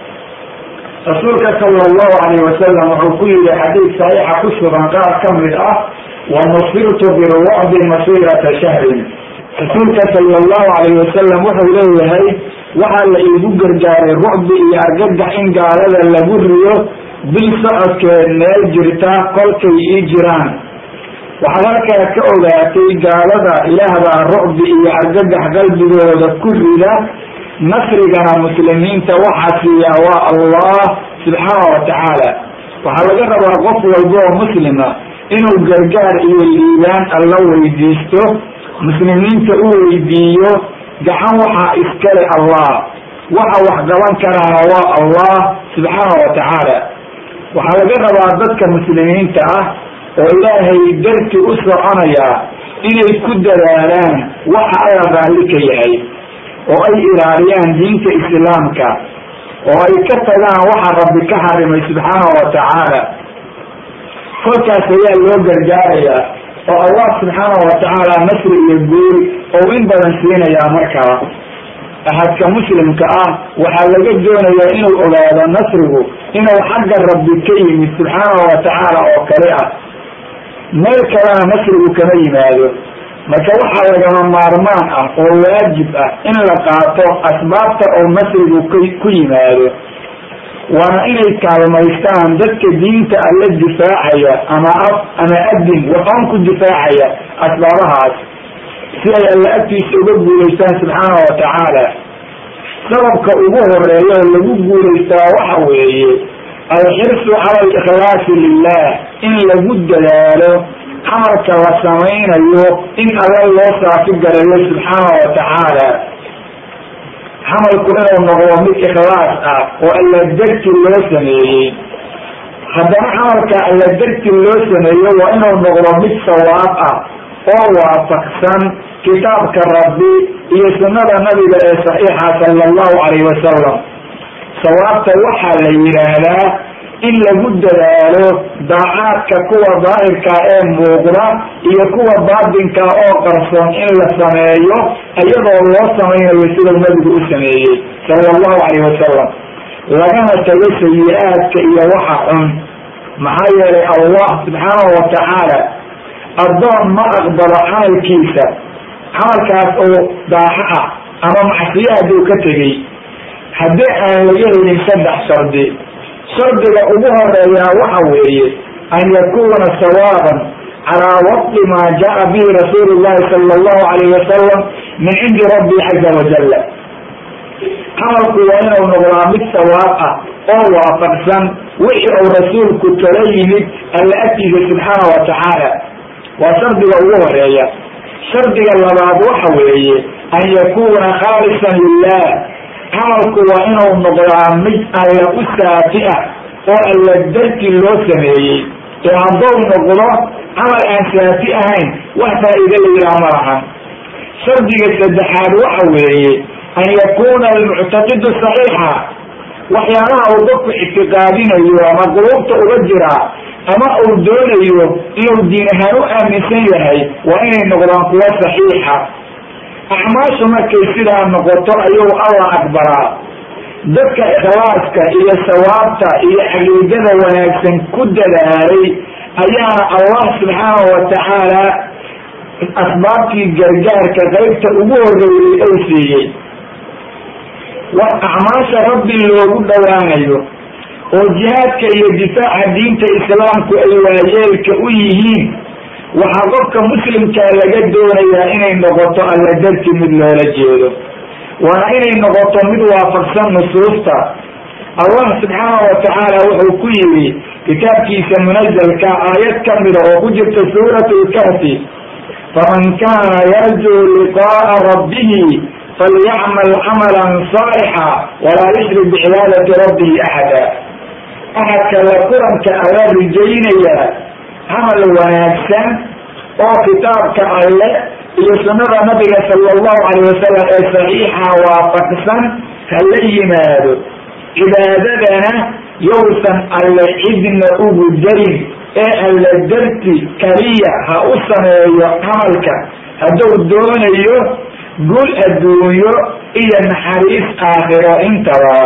Speaker 2: rasuulka sala allahu calayh wasalam wuxuu ku yihi xadiid saxiixa ku sugan qaar ka mid ah: wanusirtu birucbi masirata shahrin. rasuulka sala allahu calayh wasalam wuxuu leeyahay waxaa la iigu gargaaray rucbi iyo argagax in gaalada lagu riyo bil socodkeed meel jirta kolkay ii jiraan. waxaad halkaa ka ogaatay gaalada ilaahbaa rucbi iyo argagax qalbigooda ku rida, nasrigana muslimiinta waxaa siiya waa allah subxaanahu watacaala. waxaa laga rabaa qof walba oo muslima inuu gargaar iyo liibaan alla weydiisto, muslimiinta u weydiiyo. gacan waxaa iskale allah, waxa wax gaban karaana waa allah subxaanahu watacaala. waxaa laga rabaa dadka muslimiinta ah oo ilaahay darti u soconaya inay ku dadaalaan waxa alla raalli ka yahay, oo ay ilaaliyaan diinta islaamka, oo ay ka tagaan waxa rabbi ka xarimay subxaanahu watacaala. kolkaas ayaa loo gargaarayaa oo allah subxaanahu watacaala nasri iyo guul oo in badan siinayaa. markaa axadka muslimka ah waxaa laga doonayaa inuu ogaado nasrigu inuu xagga rabbi ka yimid subxaanahu watacaala oo kale ah, meel kalena nasrigu kama yimaado. marka waxaa lagama maarmaan ah oo waajib ah in la qaato asbaabta oo nasrigu ku yimaado, waana inay kaalmaystaan dadka diinta alla difaacaya ama af ama adin waxoon ku difaacaya asbaabahaas, si ay alla agtiisa uga guulaystaan subxaanahu watacaala. sababka ugu horeeya oo lagu guulaystaa waxa weeye alxirsu cala alikhlaasi lilah, in lagu dadaalo camalka la samaynayo in alla loo saafi garayo subxaanahu watacaala. camalku inuu noqdo mid ikhlaas ah oo alla darti loo sameeyey. haddana camalka alla darti loo sameeyo waa inuu noqdo mid sawaab ah oo waafaqsan kitaabka rabbi iyo sunnada nabiga ee saxiixa sala allahu calayh wasalam. sawaabta waxaa la yidhaahdaa in lagu dadaalo daacaadka kuwa daahirka ee muuqda iyo kuwa baatinka oo qarsoon in la sameeyo iyadoo loo samaynayo sidau nabigu u sameeyey sala allahu calayh wasalam, lagana tago sayi-aadka iyo waxa xun. maxaa yeelay allah subxaanahu watacaala addoon ma aqbalo camalkiisa, camalkaas oo daaxo ah ama macsiyo hadduu ka tegey, haddii aan laga helin 3 shardi. shardiga ugu horeeyaa waxa weeye an yakuna sawaaban calaa wafqi maa jaa bihi rasuulu llahi sala allahu calayh wasalam min cindi rabbi caza wajalla. camalku waa inuu noqdaa mid sawaab ah oo waafaqsan wixii uu rasuulku kala yimid alla agtiisa subxaana wa tacaala. waa shardiga ugu horeeya. shardiga labaad waxa weeye an yakuuna khaalisan lilah, camalku waa inuu noqdaa mid alla u saafi ah oo alla darti loo sameeyey. ee hadduu noqdo camal aan saafi ahayn wax faa'iida la yidhaha ma lahan. shardiga saddexaad waxa weeye an yakuuna almuctaqidu saxiixa, waxyaalaha uu dadku ictiqaadinayo ama quluubta uga jira ama uu doonayo inuu diin ahaan u aaminsan yahay waa inay noqdaan kuwo saxiixa. acmaashu markay sidaa noqoto ayuu allah aqbalaa. dadka ikhlaaska iyo sawaabta iyo caqiidada wanaagsan ku dadaalay ayaana allah subxaanahu wa tacaala asbaabtii gargaarka qaybta ugu horeeyey ou siiyey. acmaasha rabbi loogu dhowaanayo oo jihaadka iyo difaaca diinta islaamku ay waayeelka u yihiin, waxaa qofka muslimkaa laga doonayaa inay noqoto alla darti mid loola jeedo, waana inay noqoto mid waafaqsan nusuusta. allah subxaanahu wa tacaala wuxuu ku yidhi kitaabkiisa munazalka aayad ka mida oo ku jirta suurat lkahfi, faman kaana yarjuu liqaa'a rabbihi falyacmal camalan saalixa walaa yushrik bicibaadati rabbihi axada. axadka la kulanka alla rijaynaya camal wanaagsan oo kitaabka alle iyo sunnada nabiga sala allahu calayh wasalam ee saxiixa waafaqsan hala yimaado. cibaadadana yowsan alle cidna ugu darin ee alla darti kaliya ha u sameeyo camalka hadduu doonayo guul adduunyo iyo naxariis aakhiro intaba.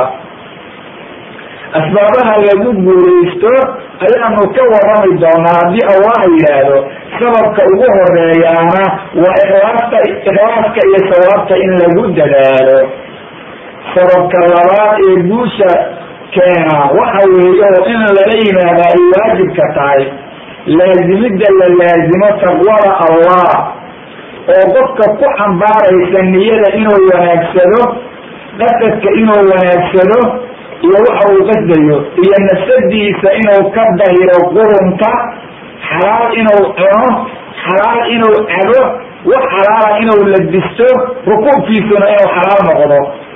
Speaker 2: asbaabaha lagu guulaysto ayaanu ka warrami doonaa haddii allah yidhaahdo. sababka ugu horeeyaana waa ikhlaaska iyo sawaabta in lagu dadaalo. sababka labaad ee guusha keena waxa weeye oo in lala yimaada ay waajibka tahay laazimidda la laazimo taqwada allah oo qofka ku xambaaraysa niyada inuu wanaagsado, qasadka inuu wanaagsado iyo waxa uu qasdayo, iyo nafsadiisa inuu ka dahiro qurunka, xalaal inuu cuno, xalaal inuu cabo, wax xalaala inuu labisto, rukuubkiisuna inuu xalaal noqdo.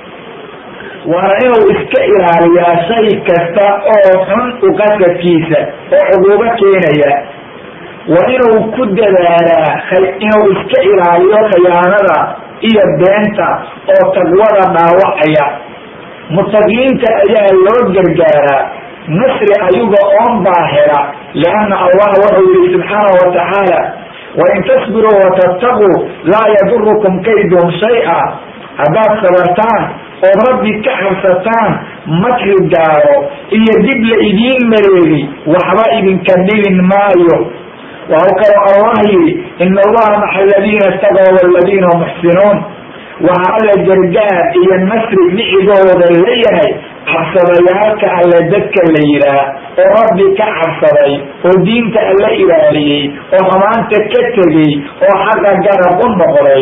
Speaker 2: waana inuu iska ilaaliyaa shay kasta oo xun uqasadkiisa oo cuquubo keenaya. waa inuu ku dadaalaa inuu iska ilaaliyo khiyaanada iyo beenta oo taqwada dhaawacaya. mutaqiinta ayaa loo gargaaraa nasri ayaga oon baa hela, lianna allah wuxuu yihi subxaanahu wa tacaala wain tasbiruu watattaquu laa yadurukum kaydum shay-a. haddaad sabartaan oo rabbi ka cabsataan makri gaaro iyo dib la idiin mareegi waxba idinka dhibin maayo. waxau kaloo allah yidhi ina allaha maca aladiina istaqow waladiina hum muxsinuun. waxa alla gargaar iyo nasri dhicigooda leeyahay cabsadayaalka alle dadka la yidhaah oo rabbi ka cabsaday oo diinta alla ilaaliyey oo xumaanta ka tegey oo xaqa garab u noqday.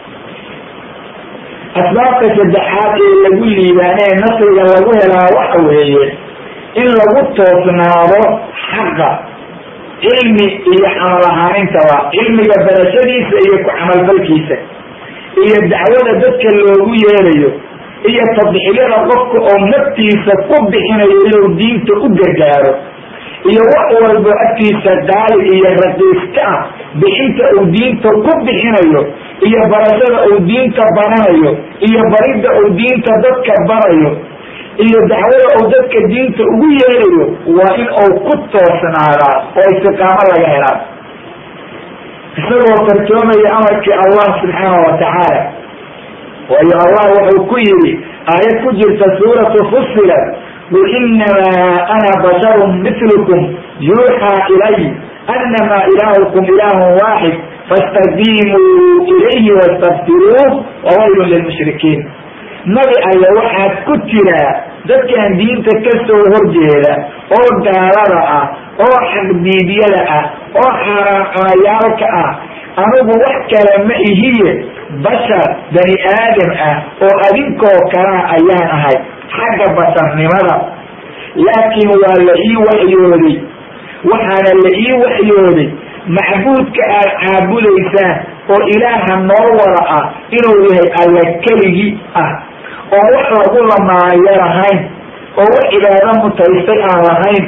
Speaker 2: asbaabta saddexaad ee lagu liibaanee nasriga lagu helaa waxa weeye in lagu toosnaado xaqa, cilmi iyo camal ahaanintaba. cilmiga barashadiisa iyo ku camalfalkiisa iyo dacwada dadka loogu yeerayo iyo tadxiyada qofka oo naftiisa ku bixinayo inuu diinta u gargaaro iyo wax walbo agtiisa qaali iyo raqiiska ah bixinta uu diinta ku bixinayo iyo barashada uu diinta baranayo iyo baridda uu diinta dadka barayo iyo dacwada uu dadka diinta ugu yeerayo waa in uu ku toosnaadaa oo istiqaamo laga helaa isagoo fartoomaya amarkii allah subxaanahu wa tacaala. waayo allah wuxuu ku yidhi aayad ku jirta suuratu fussilat qul inamaa ana basharun mitlukum yuuxaa ilay annamaa ilaahukum ilaahun waaxid faاstaqiimuu ilayhi wastakfiruuh wawaylun lilmushrikiin. nabi alle waxaad ku tiraa dadkan diinta ka soo horjeeda oo gaalada ah oo xaqdiidyada ah oo xaaraan cunayaalka ah anigu wax kale ma ihiye bashar bani aadam oo adinkoo kalaa ayaan ahay xagga basarnimada laakiin waa la ii waxyooday waxaana la ii waxyooday macbuudka aad caabudaysaan oo ilaaha noo wada ah inuu yahay alla keligii ah oo wax lagu lamaayo lahayn oo wax cibaado mutaystay aan lahayn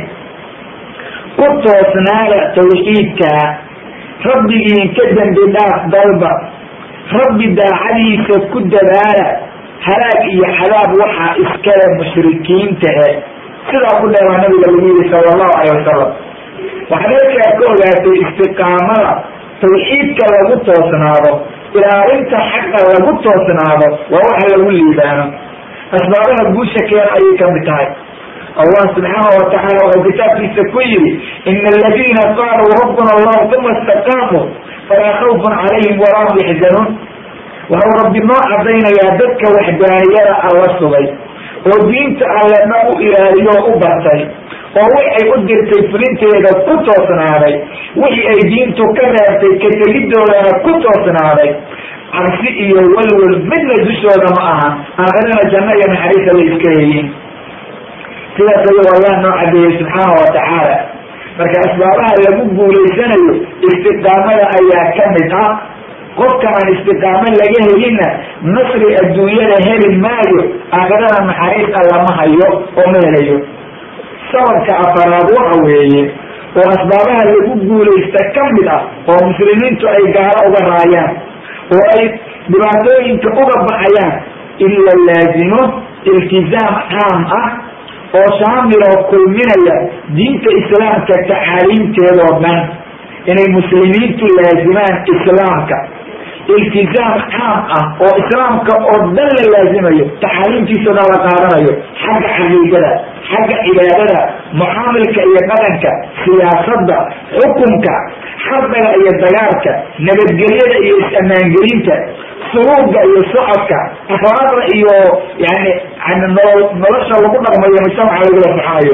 Speaker 2: ku toosnaada tawxiidkaa rabbigiin ka dembi dhaaf dalba rabbi daacadiisa ku dadaala halaag iyo cadaab waxaa iskale mushrikiinta sidaa ku dheeraa nabiga lagu yidhi sala allahu calay wasalam waxaad halkaa ka ogaatay istiqaamada tawxiidka lagu toosnaado ilaalinta xaqa lagu toosnaado waa waxa lagu liibaano asbaabaha guusha keena ayay kamid tahay allah subxaanahu watacaala wuxuu kitaabkiisa ku yidhi ina aladiina qaaluu rabbuna allah uma istaqaamuu falaa khawfun calayhim walaa hum yaxzanuun waxau rabbi noo cadaynayaa dadka waxdaaniyada alla sugay oo diinta allena u ilaaliyo o u bartay oo waxay u dirtay fulinteeda ku toosnaaday wixii ay diintu ka reebtay ka tegidoodana ku toosnaaday cabsi iyo walwal midna dushooda ma aha aakhirana janno iyo naxariisa la iska heeyin sidaas ayuu allah noo cadeeyey subxaana watacaala marka asbaabaha lagu guulaysanayo istiqaamada ayaa kamid ah qofka aan istiqaamo laga helinna nasri adduunyada heli maayo aakhirana naxariis allama hayo oo ma helayo sababka afaraad waxa weeye oo asbaabaha lagu guulaysta kamid ah oo muslimiintu ay gaalo uga raayaan oo ay dhibaatooyinka uga baxayaan in la laazimo iltizaam caam ah oo shaamil oo kulminaya diinta islaamka tacaaliimteedoo dhan inay muslimiintu laazimaan islaamka iltizaam caam ah oo islaamka oo dhan la laazimayo tacaaliimtiisa dhan la qaadanayo xagga caqiidada xagga cibaadada mucaamilka iyo dhaqanka siyaasadda xukunka xarbiga iyo dagaalka nabadgelyada iyo is-ammaangelinta suruuga iyo socodka akhlaaqda iyo yani nolosha lagu dhaqmayo mujtamaca lagula soconayo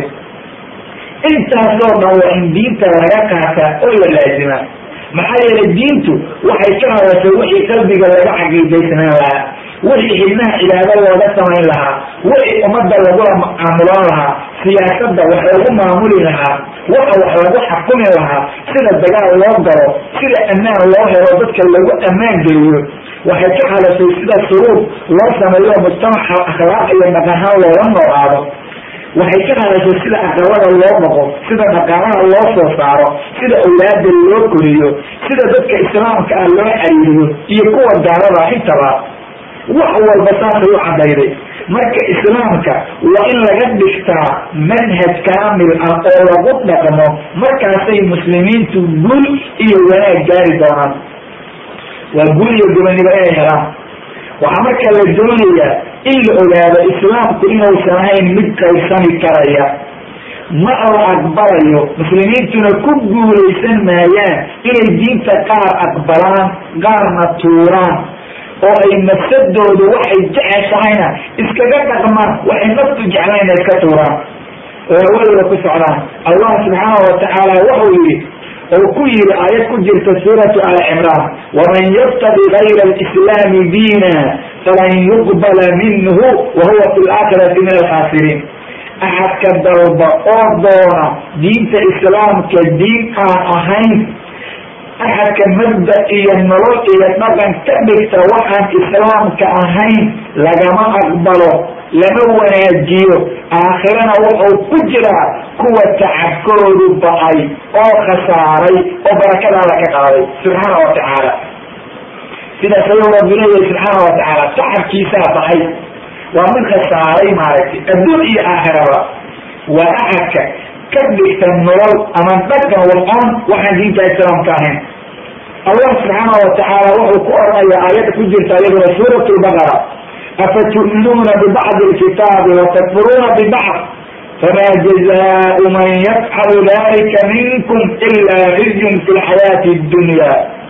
Speaker 2: intaasoo dhan waa in diinta laga qaataa oo la laazima maxaa yeelay diintu waxay ka hadashay wixii qalbiga laga caqiidaysnaan lahaa wixii xibnaha cibaado looga samayn lahaa wixii ummadda lagula mucaamuloon lahaa siyaasadda wax lagu maamuli lahaa waxa wax lagu xakumi lahaa sida dagaal loo galo sida ammaan loo helo dadka lagu ammaan geliyo waxay ka hadashay sida suruub loo sameeyo mujtamaca akhlaaq iyo dhaqahaan loola noolaado waxay ka hadashay sida aqalada loo dhaqo sida dhaqaalaha loo soo saaro sida awlaada loo koriyo sida dadka islaamka ah loo xariiriyo iyo kuwa gaalada intaba wax walba saasay u cadayday marka islaamka waa in laga dhigtaa manhaj kaamil ah oo lagu dhaqmo markaasay muslimiintu gul iyo wanaag gaari doonaan waa gul iyo gobonimo inay helaan waxaa marka la doonayaa in la ogaado islaamku inuusan ahayn mid qaybsami karaya ma la aqbalayo muslimiintuna ku guulaysan maayaan inay diinta qaar aqbalaan qaarna tuuraan oo ay nafsadoodu waxay jeceshahayna iskaga dhaqmaan waxay naftu jeclayna iska tuuraan oo hawadooda ku socdaan allah subxaanahu watacaala wuxuu yidhi oo ku yidhi aayad ku jirta suuratu ali cimraan waman yabtagi gayra alislaami diina falan yuqbala minhu wahuwa fi laakhirati min alkhaasiriin axadka dalba oo doona diinta islaamka diin aan ahayn axadka mabda iyo nolol iyo dhaqan ka dhigta waxaan islaamka ahayn lagama aqbalo lama wanaajiyo aakhirana wuxuu ku jiraa kuwa tacabkoodu ba-ay oo khasaaray oo barakada alla ka qaaday subxaana watacaala sidaas ayuu rabbi leeyahay subxaana watacaala tacabkiisaa ba-ay waa mid khasaaray maaragtay adduun iyo aakhiraba waa axadka ka dhigta nolol ama dhaqan wal-aan waxaan diinta islaamka ahayn allah subxaana watacaala wuxuu ku oranayaa aayadda ku jirta iyaduna suurat lbaqara afatu'minuuna bibacdi lkitaabi watakfuruuna bibacd fama jazaau man yafcalu dalika minkum ila khizyun fi lxayaati اdunya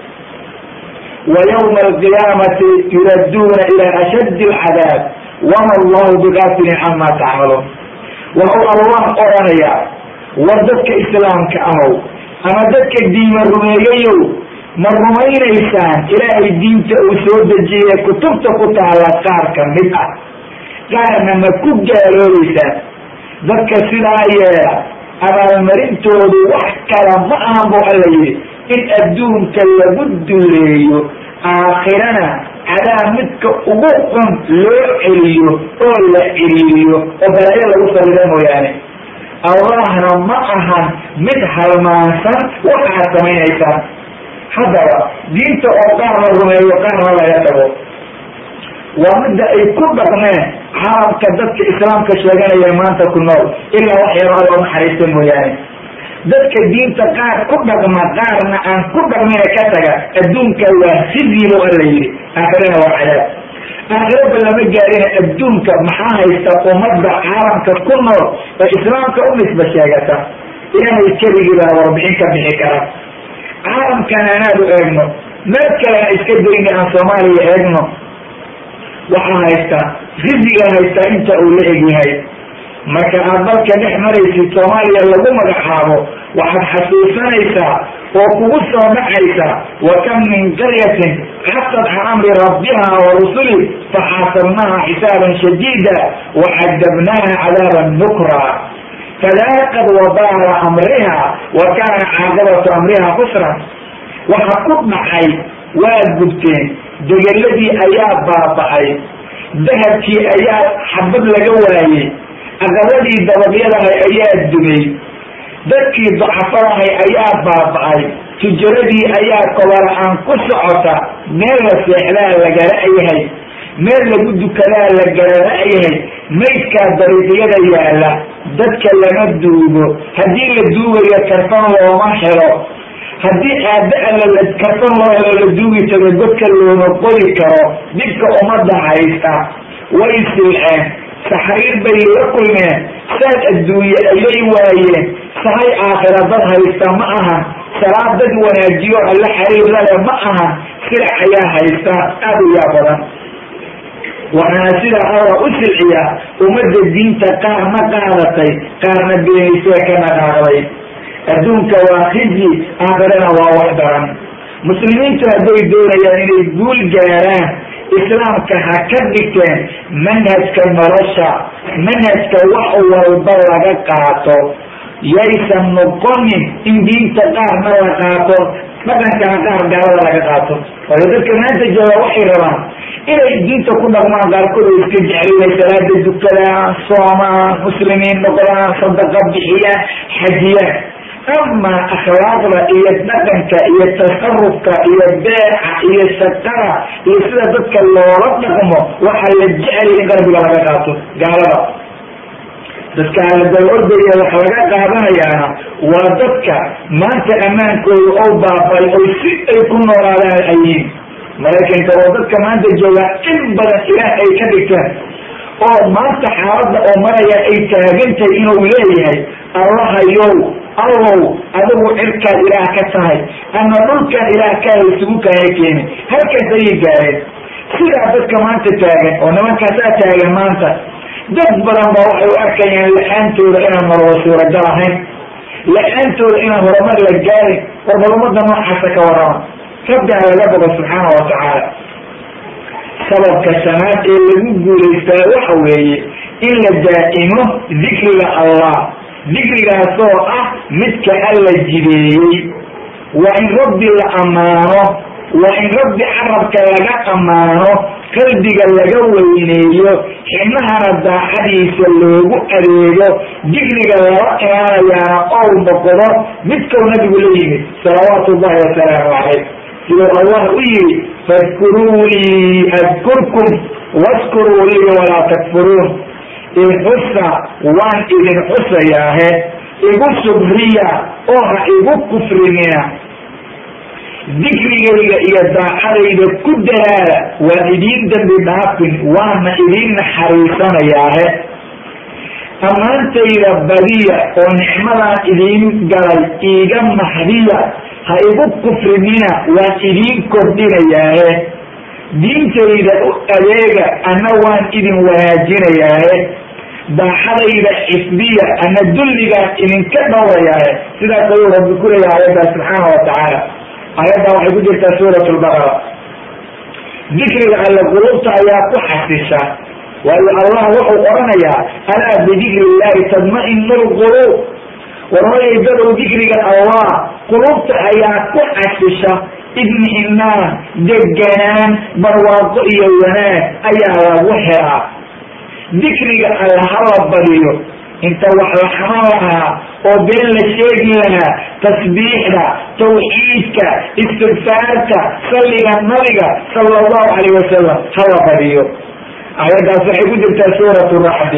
Speaker 2: ويوم القيامة يردون إلى أشد العذاب وما الله بغافل عما تعملون وهو الله أرانيا وردك إسلام كأهو أما دك الدين الرميي ma rumaynaysaan ilaahay diinta uu soo dejiyey kutubta ku taala qaar ka mid ah qaarna ma ku gaaloobaysaan dadka sidaa yeela abaalmarintoodu wax kala ma ahan buu alla yidhi in adduunka lagu duleeyo aakhirana cadaab midka ugu xun loo celiyo oo la ciriiriyo oo balaayo lagu salido mooyaane allahna ma ahan mid halmaansan waxaad samaynaysaan haddaba diinta oo qaar la rumeeyo qaarna laga tago waa midda ay ku dhaqmeen caalamka dadka islaamka sheeganaya maanta ku nool ilaa wax yaro alla naxariista mooyaane dadka diinta qaar ku dhaqma qaarna aan ku dhaqmina ka taga adduunka waa sidiilo alla yidhi aakhirana waa cadaab aakhiraba lama gaarina adduunka maxaa haysta ummadda caalamka ku nool ee islaamka u nisba sheegata ilaahay keligii baa warbixin ka bixi kara caalamkan anaad u eegno meel kalena iska dayni aan soomaaliya eegno waxaa haysta risiga haysta inta uu la egyahay marka aad dalka dhex maraysid soomaaliya lagu magacaabo waxaad xasuusanaysaa oo kugu soo dhacaysa wa kam min qaryatin xasad can amri rabbiha wa rusuli faxaasabnaha xisaaban shadiida wacadabnaha cadaaban nukra fadaaqad wabaala amriha wa kaana caaqibatu amriha khusran waxa ku dhacay waad gubteen degeladii ayaa baaba'ay dahabkii ayaa xabad laga waayey aqabadii dabadyadahay ayaa dumay dadkii dacafadahay ayaa baaba'ay tijaradii ayaa kobola-aan ku socota meel la seexdaa lagala yahay meel lagu dukadaa lagala yahay maydkaa dariiqyada yaala dadka lama duugo haddii la duugayo karfan looma helo haddii aada alla karfan loo helo la duugi tago dadka looma qodi karo dhibka ummadda haysta way silceen saxriir bay la kulmeen saad adduunye ayay waayeen sahay aakhira dad haysta ma ahan salaad dad wanaajiyo alla xariir lale ma ahan silac ayaa haysta aada u yaa badan waxaana sidaa alla u silciyaa ummadda diinta qaarna qaadatay qaarna beenaysee ka dhaqaaqday adduunka waa khizyi aakhirana waa wax daran muslimiintu hadday doonayaan inay guul gaaraan islaamka ha ka dhigteen manhajka nolosha manhajka wax walba laga qaato yaysan noqonin in diinta qaarna la qaato dhaqankana qaar gaalada laga qaato waayo dadka maanta jooga waxay rabaan inay diinta ku dhaqmaan qaarkood oo iska jeclinay salaada dukadaan soomaan muslimiin noqdaan sadaqa bixiyaan xajiyaan ama akhlaaqda iyo dhaqanka iyo tasarufka iyo beeca iyo shaqada iyo sida dadka loola dhaqmo waxaa la jeclay in qalbiga laga qaato gaalada dadka aladaba ordaya waxa laga qaadanayaana waa dadka maanta ammaankooda oo baabay oo si ay ku noolaadaan ayiin maraykanka oo dadka maanta jooga in badan ilaah ay ka dhigteen oo maanta xaaladda oo maraya ay taagantahay inuu leeyahay allahayow allow adigu cirkaad ilaah ka tahay ama dhulkaan ilaah kaala isugu kaaya keeni halkaas ayay gaareen sidaa dadka maanta taagan oo nimankaasaa taagan maanta dad badan baa waxay u arkayaan la-aantooda inaan nololo suuragal ahayn la-aantooda inaan horumar la gaarin war horumada noocaasa ka warrama rabbiha laga bogo subxaana wa tacaala sababka shanaad ee lagu guulaystaa waxa weeye in la daa'imo dikriga allah dikrigaasoo ah midka alla jideeyey waa in rabbi la ammaano waa in rabbi carabka laga ammaano qalbiga laga weyneeyo xibnahana daacadiisa loogu adeego dikriga lala imaanayaana ou noqdo midkau nabigu la yimid salawaatu ullahi wasalaamu calayh siduu allah u yihi fadkuruunii adkurkum waskuruu lii walaa takfuruun ixusa waan idin xusayaahe igu subriya oo ha igu kufrinina dikrigayga iyo daacadayda ku dalaala waan idiin dambi dhaafin waana idiin naxariisanayaahe ammaantayda badiya oo nicmadaan idiin galay iiga mahdiya ha igu kufrinina waan idiin kordhinayaahe diintayda u adeega ana waan idin wanaajinayaahe daacadayda xifdiya ana dulligaan idinka dhowrayaahe sidaas ayuu rabbi ku leeyahay ayaddaa subxaana wa tacaala ayadda waxay ku jirtaa suurat lbaqara. dikriga alle qulubta ayaa ku xasisha, waayo allah wuxuu oranayaa alaa bidikri illahi tadma'inu lquluub. warmayay dadow dikriga allah qulubta ayaa ku xasisha, idmi'inaan, deganaan, barwaaqo iyo wanaag ayaa lagu helaa. dikriga alle hala badiyo, inta wax la xaman lahaa oo been la sheegi lahaa, tasbiixda, tawxiidka, istigfaarta, salliga nabiga sala allahu calayh wasalam hala badiyo. ayaddaas waxay ku jirtaa suuratu raxdi.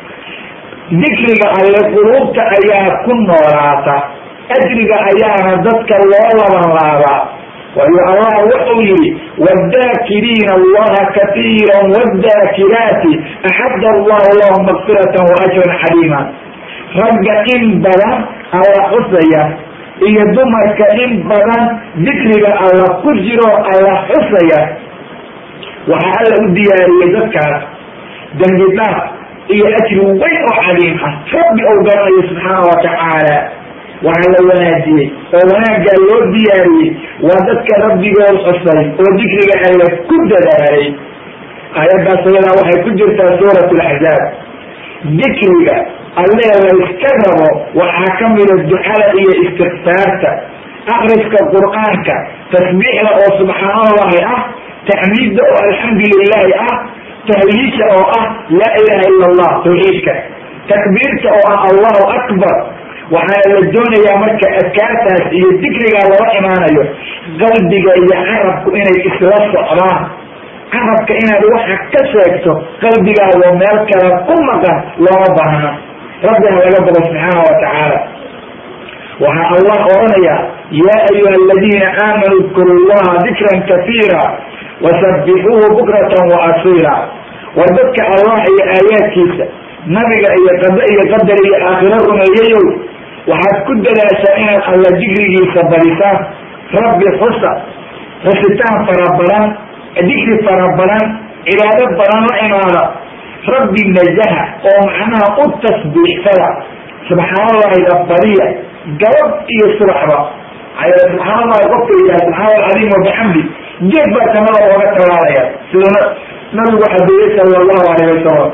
Speaker 2: dikriga alle quluubta ayaa ku noolaata, ajriga ayaana dadka loo laban laabaa. waayo allah wuxuu yihi wadaakiriina allaha katiira wadaakiraati axadda allahu lahum makfiratan wa ajran xaliima. ragga in badan alla xusaya iyo dumarka in badan dikriga alla ku jiro alla xusaya, waxaa alla u diyaariyey dadkaas dembi dhaaf iyo ajri weyn oo caliim ah. rabbi ou garanayo subxaana wa tacaala waxaa la wanaajiyey oo wanaaggaa loo diyaariyey waa dadka rabbigood xusay oo dikriga alle ku dadaalay. ayaddaas ayadaa waxay ku jirtaa suurat laxzaab. dikriga alle layska rabo waxaa ka mida ducada iyo istikfaarta, akriska qur'aanka, tasbiixda oo subxaanallahi ah, taxmiidda oo alxamdu lilahi ah, tahliisha oo ah laa ilaha ila allah tawxiidka, takbiirta oo ah allahu akbar. waxaana la doonayaa marka adkaartaas iyo dikrigaa lala imaanayo qalbiga iyo carabku inay isla socdaan. carabka inaad waxa ka sheegto qalbigaado meel kale ku maqan looma baahna. rabbi ha laga bogo subxaana wa tacaala. waxaa allah oranaya yaa ayuha aladiina aamanuu udkuru llaha dikran kafiira wasabbixuuhu bukratan wa asiila. war dadka allah iyo aayaadkiisa, nabiga iyo qada iyo qadar iyo aakhiro rumeeyayow, waxaad ku dadaashaa inaad alla dikrigiisa badisaan. rabbi xusa, xusitaan fara badan, dikri fara badan, cibaado badan la imaada. rabbi najaha oo macnaha u tasbiixsada, subxaanallahida badiya gabad iyo subaxba. subxaanallahi qofka yidhaha subxaana alcadiim wabixamdi geed baa samada ooga talaalaya, sida nabigu xadeeyey sala allahu alayh wasalam.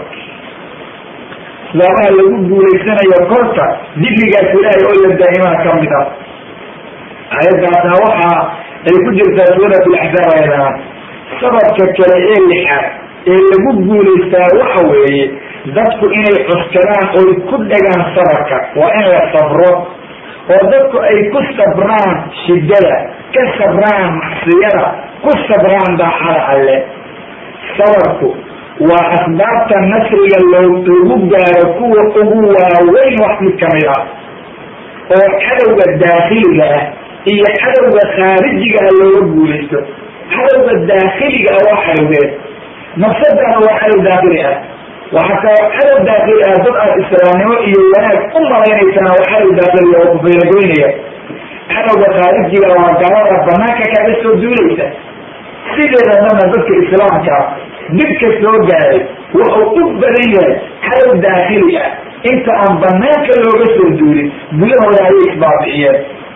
Speaker 2: saabaha lagu guulaysanayo korka dikrigaas ilaahay oo la daa'imaa ka mid ah. ayaddaasna waxa ay ku jirtaa suurat laxzaab. ayadana sababka kale ee lixaad ee lagu guulaystaa waxa weeye dadku inay cuskadaan oy ku dhagaan sabarka. waa in la sabro oo dadku ay ku sabraan shidada, ka sabraan macsiyada, ku sabraan daacada alle. sabarku waa asbaabta nasriga lagu gaaro kuwa ugu waaweyn wax mid kamid ah, oo cadowga daakhiliga ah iyo cadowga khaarijiga ah looga guulaysto. cadowga daakhiliga ah waa cadowgeed, nafsadana waa cadow daakhili ah. waxaa kaloo cadow daakhili ah dad aad islaamnimo iyo wanaag u malaynaysana waa cadow daakhiliga oo kufaylagoynaya. cadowga khaarijiga waa gaalada banaanka kaga soo duulaysa. sideedadana dadka islaamka dibka soo gaaray wuxuu u badan yahay cadow daakhili ah. inta aan banaanka looga soo duulin gudahooda ayay isbaabi'iyeen.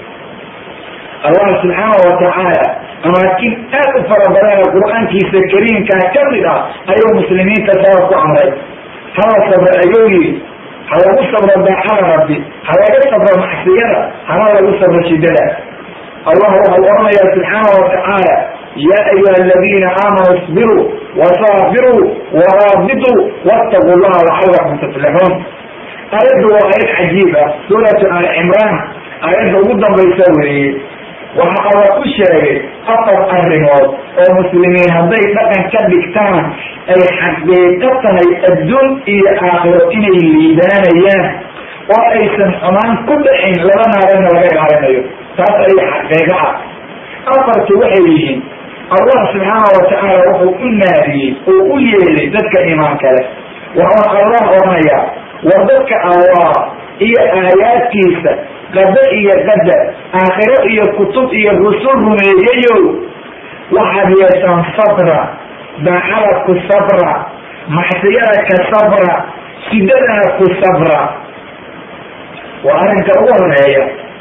Speaker 2: allah subxaana wa tacaala amaakin aad u fara badana qur'aankiisa kariimkaa kamid ah ayuu muslimiinta sabab ku amray. hala sabra ayuu yiri, ha lagu sabro daacada rabbi, ha laga sabro macsiyada, hana lagu sabro shidada. allah wuxuu oranayaa subxaana wa tacaala yaa ayuha aladiina aamanuu isbiruu wasaabiruu waraabituu wattaquu llaha lacalakum tuflixuun. ayaddu waa ayad cajiib ah, suuratu ali cimraan ayadda ugu dambaysa weeye. waxa alla ku sheegay 4 arrimood oo muslimiin hadday dhaqan ka dhigtaan ay xaqiiqo tahay adduun iyo aakhiro inay liibaanayaan oo aysan xumaan ku dhicin, laba naarayna laga ilaalinayo. taas ay xaqiiqo ah. 4 waxay yihiin allah subxaana wa tacaala wuxuu u naadiyey oo u yeelay dadka iimaanka leh. waxaa allah oranayaa war dadka allah iyo aayaadkiisa qada iyo qadar, aakhiro iyo kutub iyo rusul rumeeyayow, waxaad yeeshaan sabra, daacada ku sabra, macsiyada ka sabra, shidadana ku sabra. waa arrinka ugu horeeya.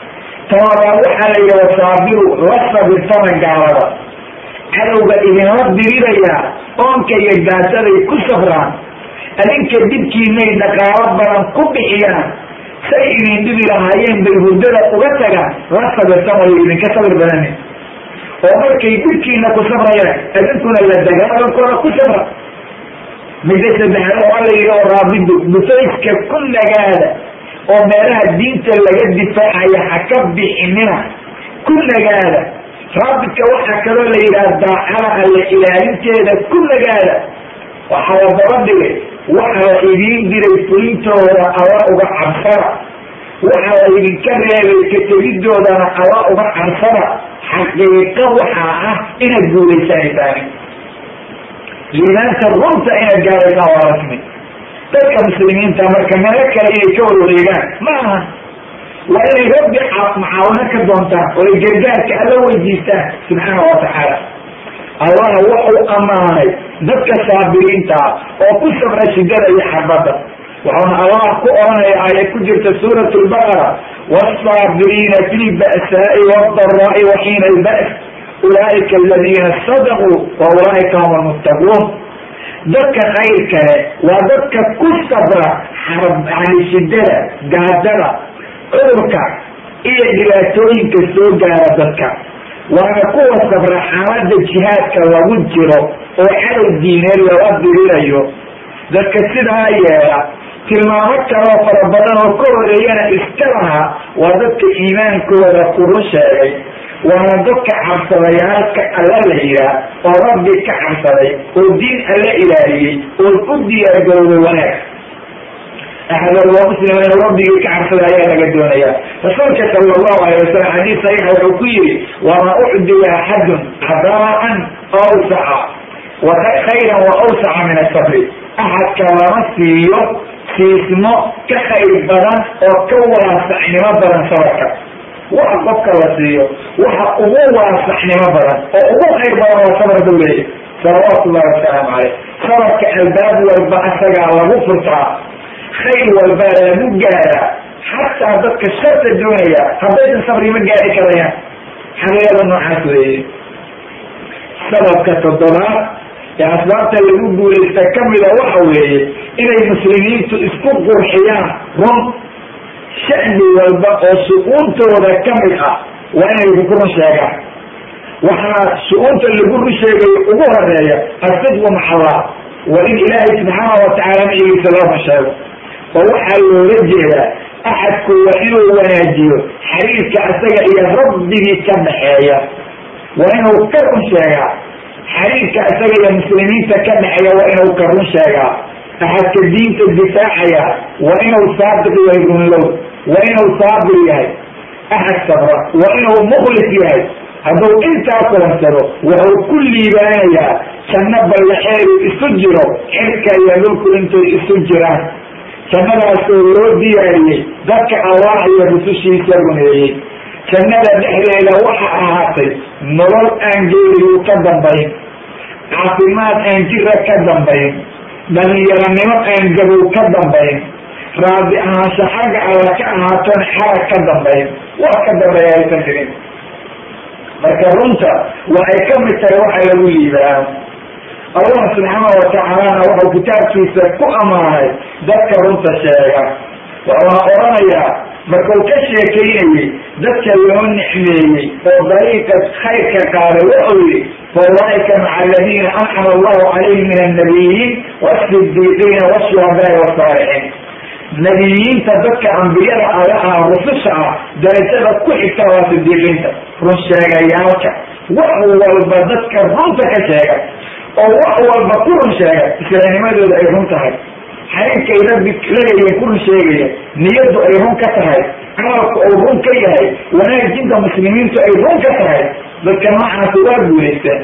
Speaker 2: tabadaa waxaa la yidhi wasaabiru la sabirtama gaalada cadowga idinla dirirayaa oonka iyo gaasaday ku safraan adinka dibkiinay dhaqaalo badan ku bixiyaan say idin dhibi lahaayeen bay hurdada uga tagaan la sabirtamayo idinka sabir badani oo markay dibkiina ku safrayaan adinkuna la dagaalankooda ku safra midda saddexaad oo alla yidhi oo raabidu dhufayska ku nagaada oo meelaha diinta laga difaacaya ha ka bixinina ku nagaada raabidka waxaa kaloo la yidhaha daacada alle ilaalinteeda ku nagaada waxaa la daba dhigay waxaa la idiin diray fulintooda alla uga cabsada waxaa la idinka reebay ka tegidoodana alla uga cabsada xaqiiqo waxaa ah inaad guulaysanaysaani liimaanta runta inaad gaaraysaan waa rasmi dadka muslimiinta marka meelo kale inay ka warwareegaan ma aha waa inay rabbi macaawino ka doontaan oo ay gargaarka alla weydiistaan subxaana watacaala allah wuxuu ammaanay dadka saabiriinta oo ku sabra shidada iyo xarbada waxauna allah ku oranaya aayad ku jirta suurat lbaqara wاsaabiriina fi lba'saa'i wاdaraa'i waxiina alba'as ulaaika aladiina sadaquu wa ulaaika hum almuttaquun dadka khayr kale waa dadka ku sabra yani shidada gaadada cudurka iyo dhibaatooyinka soo gaara dadka waana kuwa sabra xaalada jihaadka lagu jiro oo cadow diineed lala dirirayo dadka sidaa yeela tilmaamo kaloo fara badan oo ka horeeyana iska lahaa waa dadka iimaankooda kuru sheegay waana dadka cabsadayaalka alla la yihaa oo rabbi ka cabsaday oo diin alla ilaaliyey oo u diyaargarowday wanaag axadalwa muslima inuu rabbigii ka cabsada ayaa laga doonaya rasuulka sala allahu alayh wasalam xadiis saxiixa wuxuu ku yihi wamaa ucdiya axadun cadaa'an awsaca khayran wa awsaca min asabri axadka lama siiyo siismo ka khayr badan oo ka waasacnimo badan sabarka waxa qofka la siiyo waxa ugu waasaxnimo badan oo ugu khayr badan waa sabar buu leeyahy salawaatu llahi wasalaamu caleyh sabarka albaab walba asagaa lagu furtaa khayr walbaa lagu gaaraa xataa dadka sharta doonaya haddaysan sabri ma gaari karayaan xaqiiqada noocaas weeye sababka toddobaad ee asbaabta lagu guulaysta kamida waxa weeye inay muslimiintu isku qurxiyaan run shacbi walba oo su-uuntooda kamid ah waa inay ku run sheegaan waxaa su-uunta lagu run sheegayo ugu horeeya asidqu maca allah waa in ilaahay subxaana watacaala nacigiisa loo run sheego oo waxaa looga jeedaa axadku waa inuu wanaajiyo xiriirka isaga iyo rabbigii ka dhaxeeya waa inuu ka run sheegaa xiriirka isaga iyo muslimiinta ka dhaxeeya waa inuu ka run sheegaa axadka diinta difaacaya waa inuu saadiq yahay runlow waa inuu saabir yahay axad sabra waa inuu mukhlis yahay hadduu intaa kulansado wuxuu ku liibaanayaa janno ballaxeedu isu jiro xirka iyo dhulku intay isu jiraan jannadaasoo loo diyaariyey dadka allah iyo rusushiisa rumeeyey jannada dhexdeeda waxa ahaatay nolol aan geeriyu ka dambayn caafimaad aan jira ka dambayn dhalinyaranimo aan gabow ka dambayn raadi ahaansha xagga alla ka ahaatoon xarag ka dambayn wax ka dambeeya aysan jirin marka runta waa ay ka mid tahay waxa lagu liibaano allah subxaana watacaalana wuxuu kitaabkiisa ku ammaanay dadka runta sheega wuxuuna oranayaa markuu ka sheekaynayey dadka loo nicmeeyey oo dariiqa khayrka qaaday wuxuu yihi faulaaika maca aladiina ancama allahu calayhim min annabiyiin wasidiiqiina washuhadaai wasaalixiin nabiyiinta dadka ambiyada ah rususha ah darajada ku xigta waa sidiiqiinta run sheegayaalka wax walba dadka runta ka sheega oo wax walba ku run sheega islaamnimadooda ay run tahay xariirkay rabbi lagaya ku run sheegaya niyaddu ay run ka tahay camalku uu run ka yahay wanaajinta muslimiintu ay run ka tahay dadka noocaasi waa guulaysteen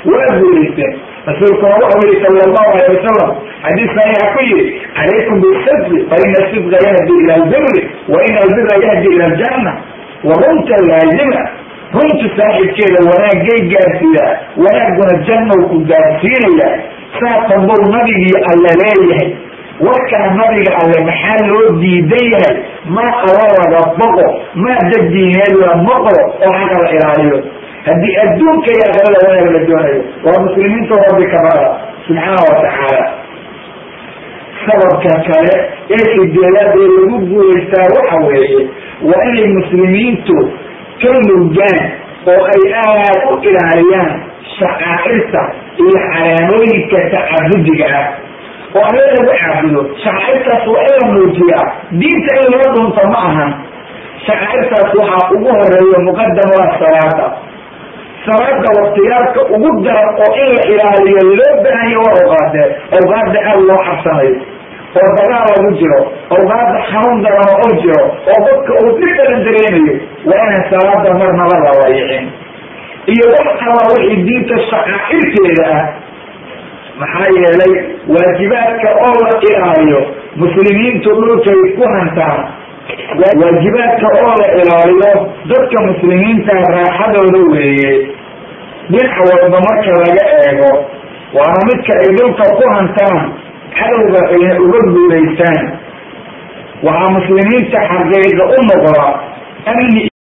Speaker 2: rasuulkuna wuxuu yihi sala allahu alayh wasalam xadiis saxiixa ku yihi calaykum bisidqi fa ina sidqa yahdi ila albiri wa ina albira yahdi ila aljanna wa runta laazima runta saaxibkeeda wanaagay gaarsiiyaa wanaaguna jannow ku gaarsiinaya saatanbuu nabigii alle leeyahay warkaa nabiga alle maxaa loo diidan yahay ما أراد بقو ما جدين يدوى مقر وحق الإلهي هذه أدونك يا غير وغير الدنيا والمسلمين ربي كبارا سبحانه وتعالى سبب كاكالة إيش الدولات اللي يستاروا حواليه وإن المسلمين كانوا جان وأي آيات إلهيان شعائرته إلى حراموي كتعبدك وأنا بحبله شعائرته سؤال موجية دين تأيوانهم طمعها شعائرته سوحة أبوها مقدمة الصلاة صلاة واختيارك وقدر وإيه إلهي اللبنة هي وغاد الله حسنه وضلاء وجره وغاد حرم دلما أجره وضك أطلق الدريني وأنا صلاة مرنا الله ويعين إيه وحا وحي الدين الشعائر كده محايا لي واجباتك أولا إلهي مسلمين تقولوا كيكون انت واجباتك أولا إلهي ضدك مسلمين تراحة ولوية بيحوى الضمرك لجائه وانا متك إذنك كوهنتان حلوة أردو ليسان وعا مسلمين تحرقه أمغرا أمني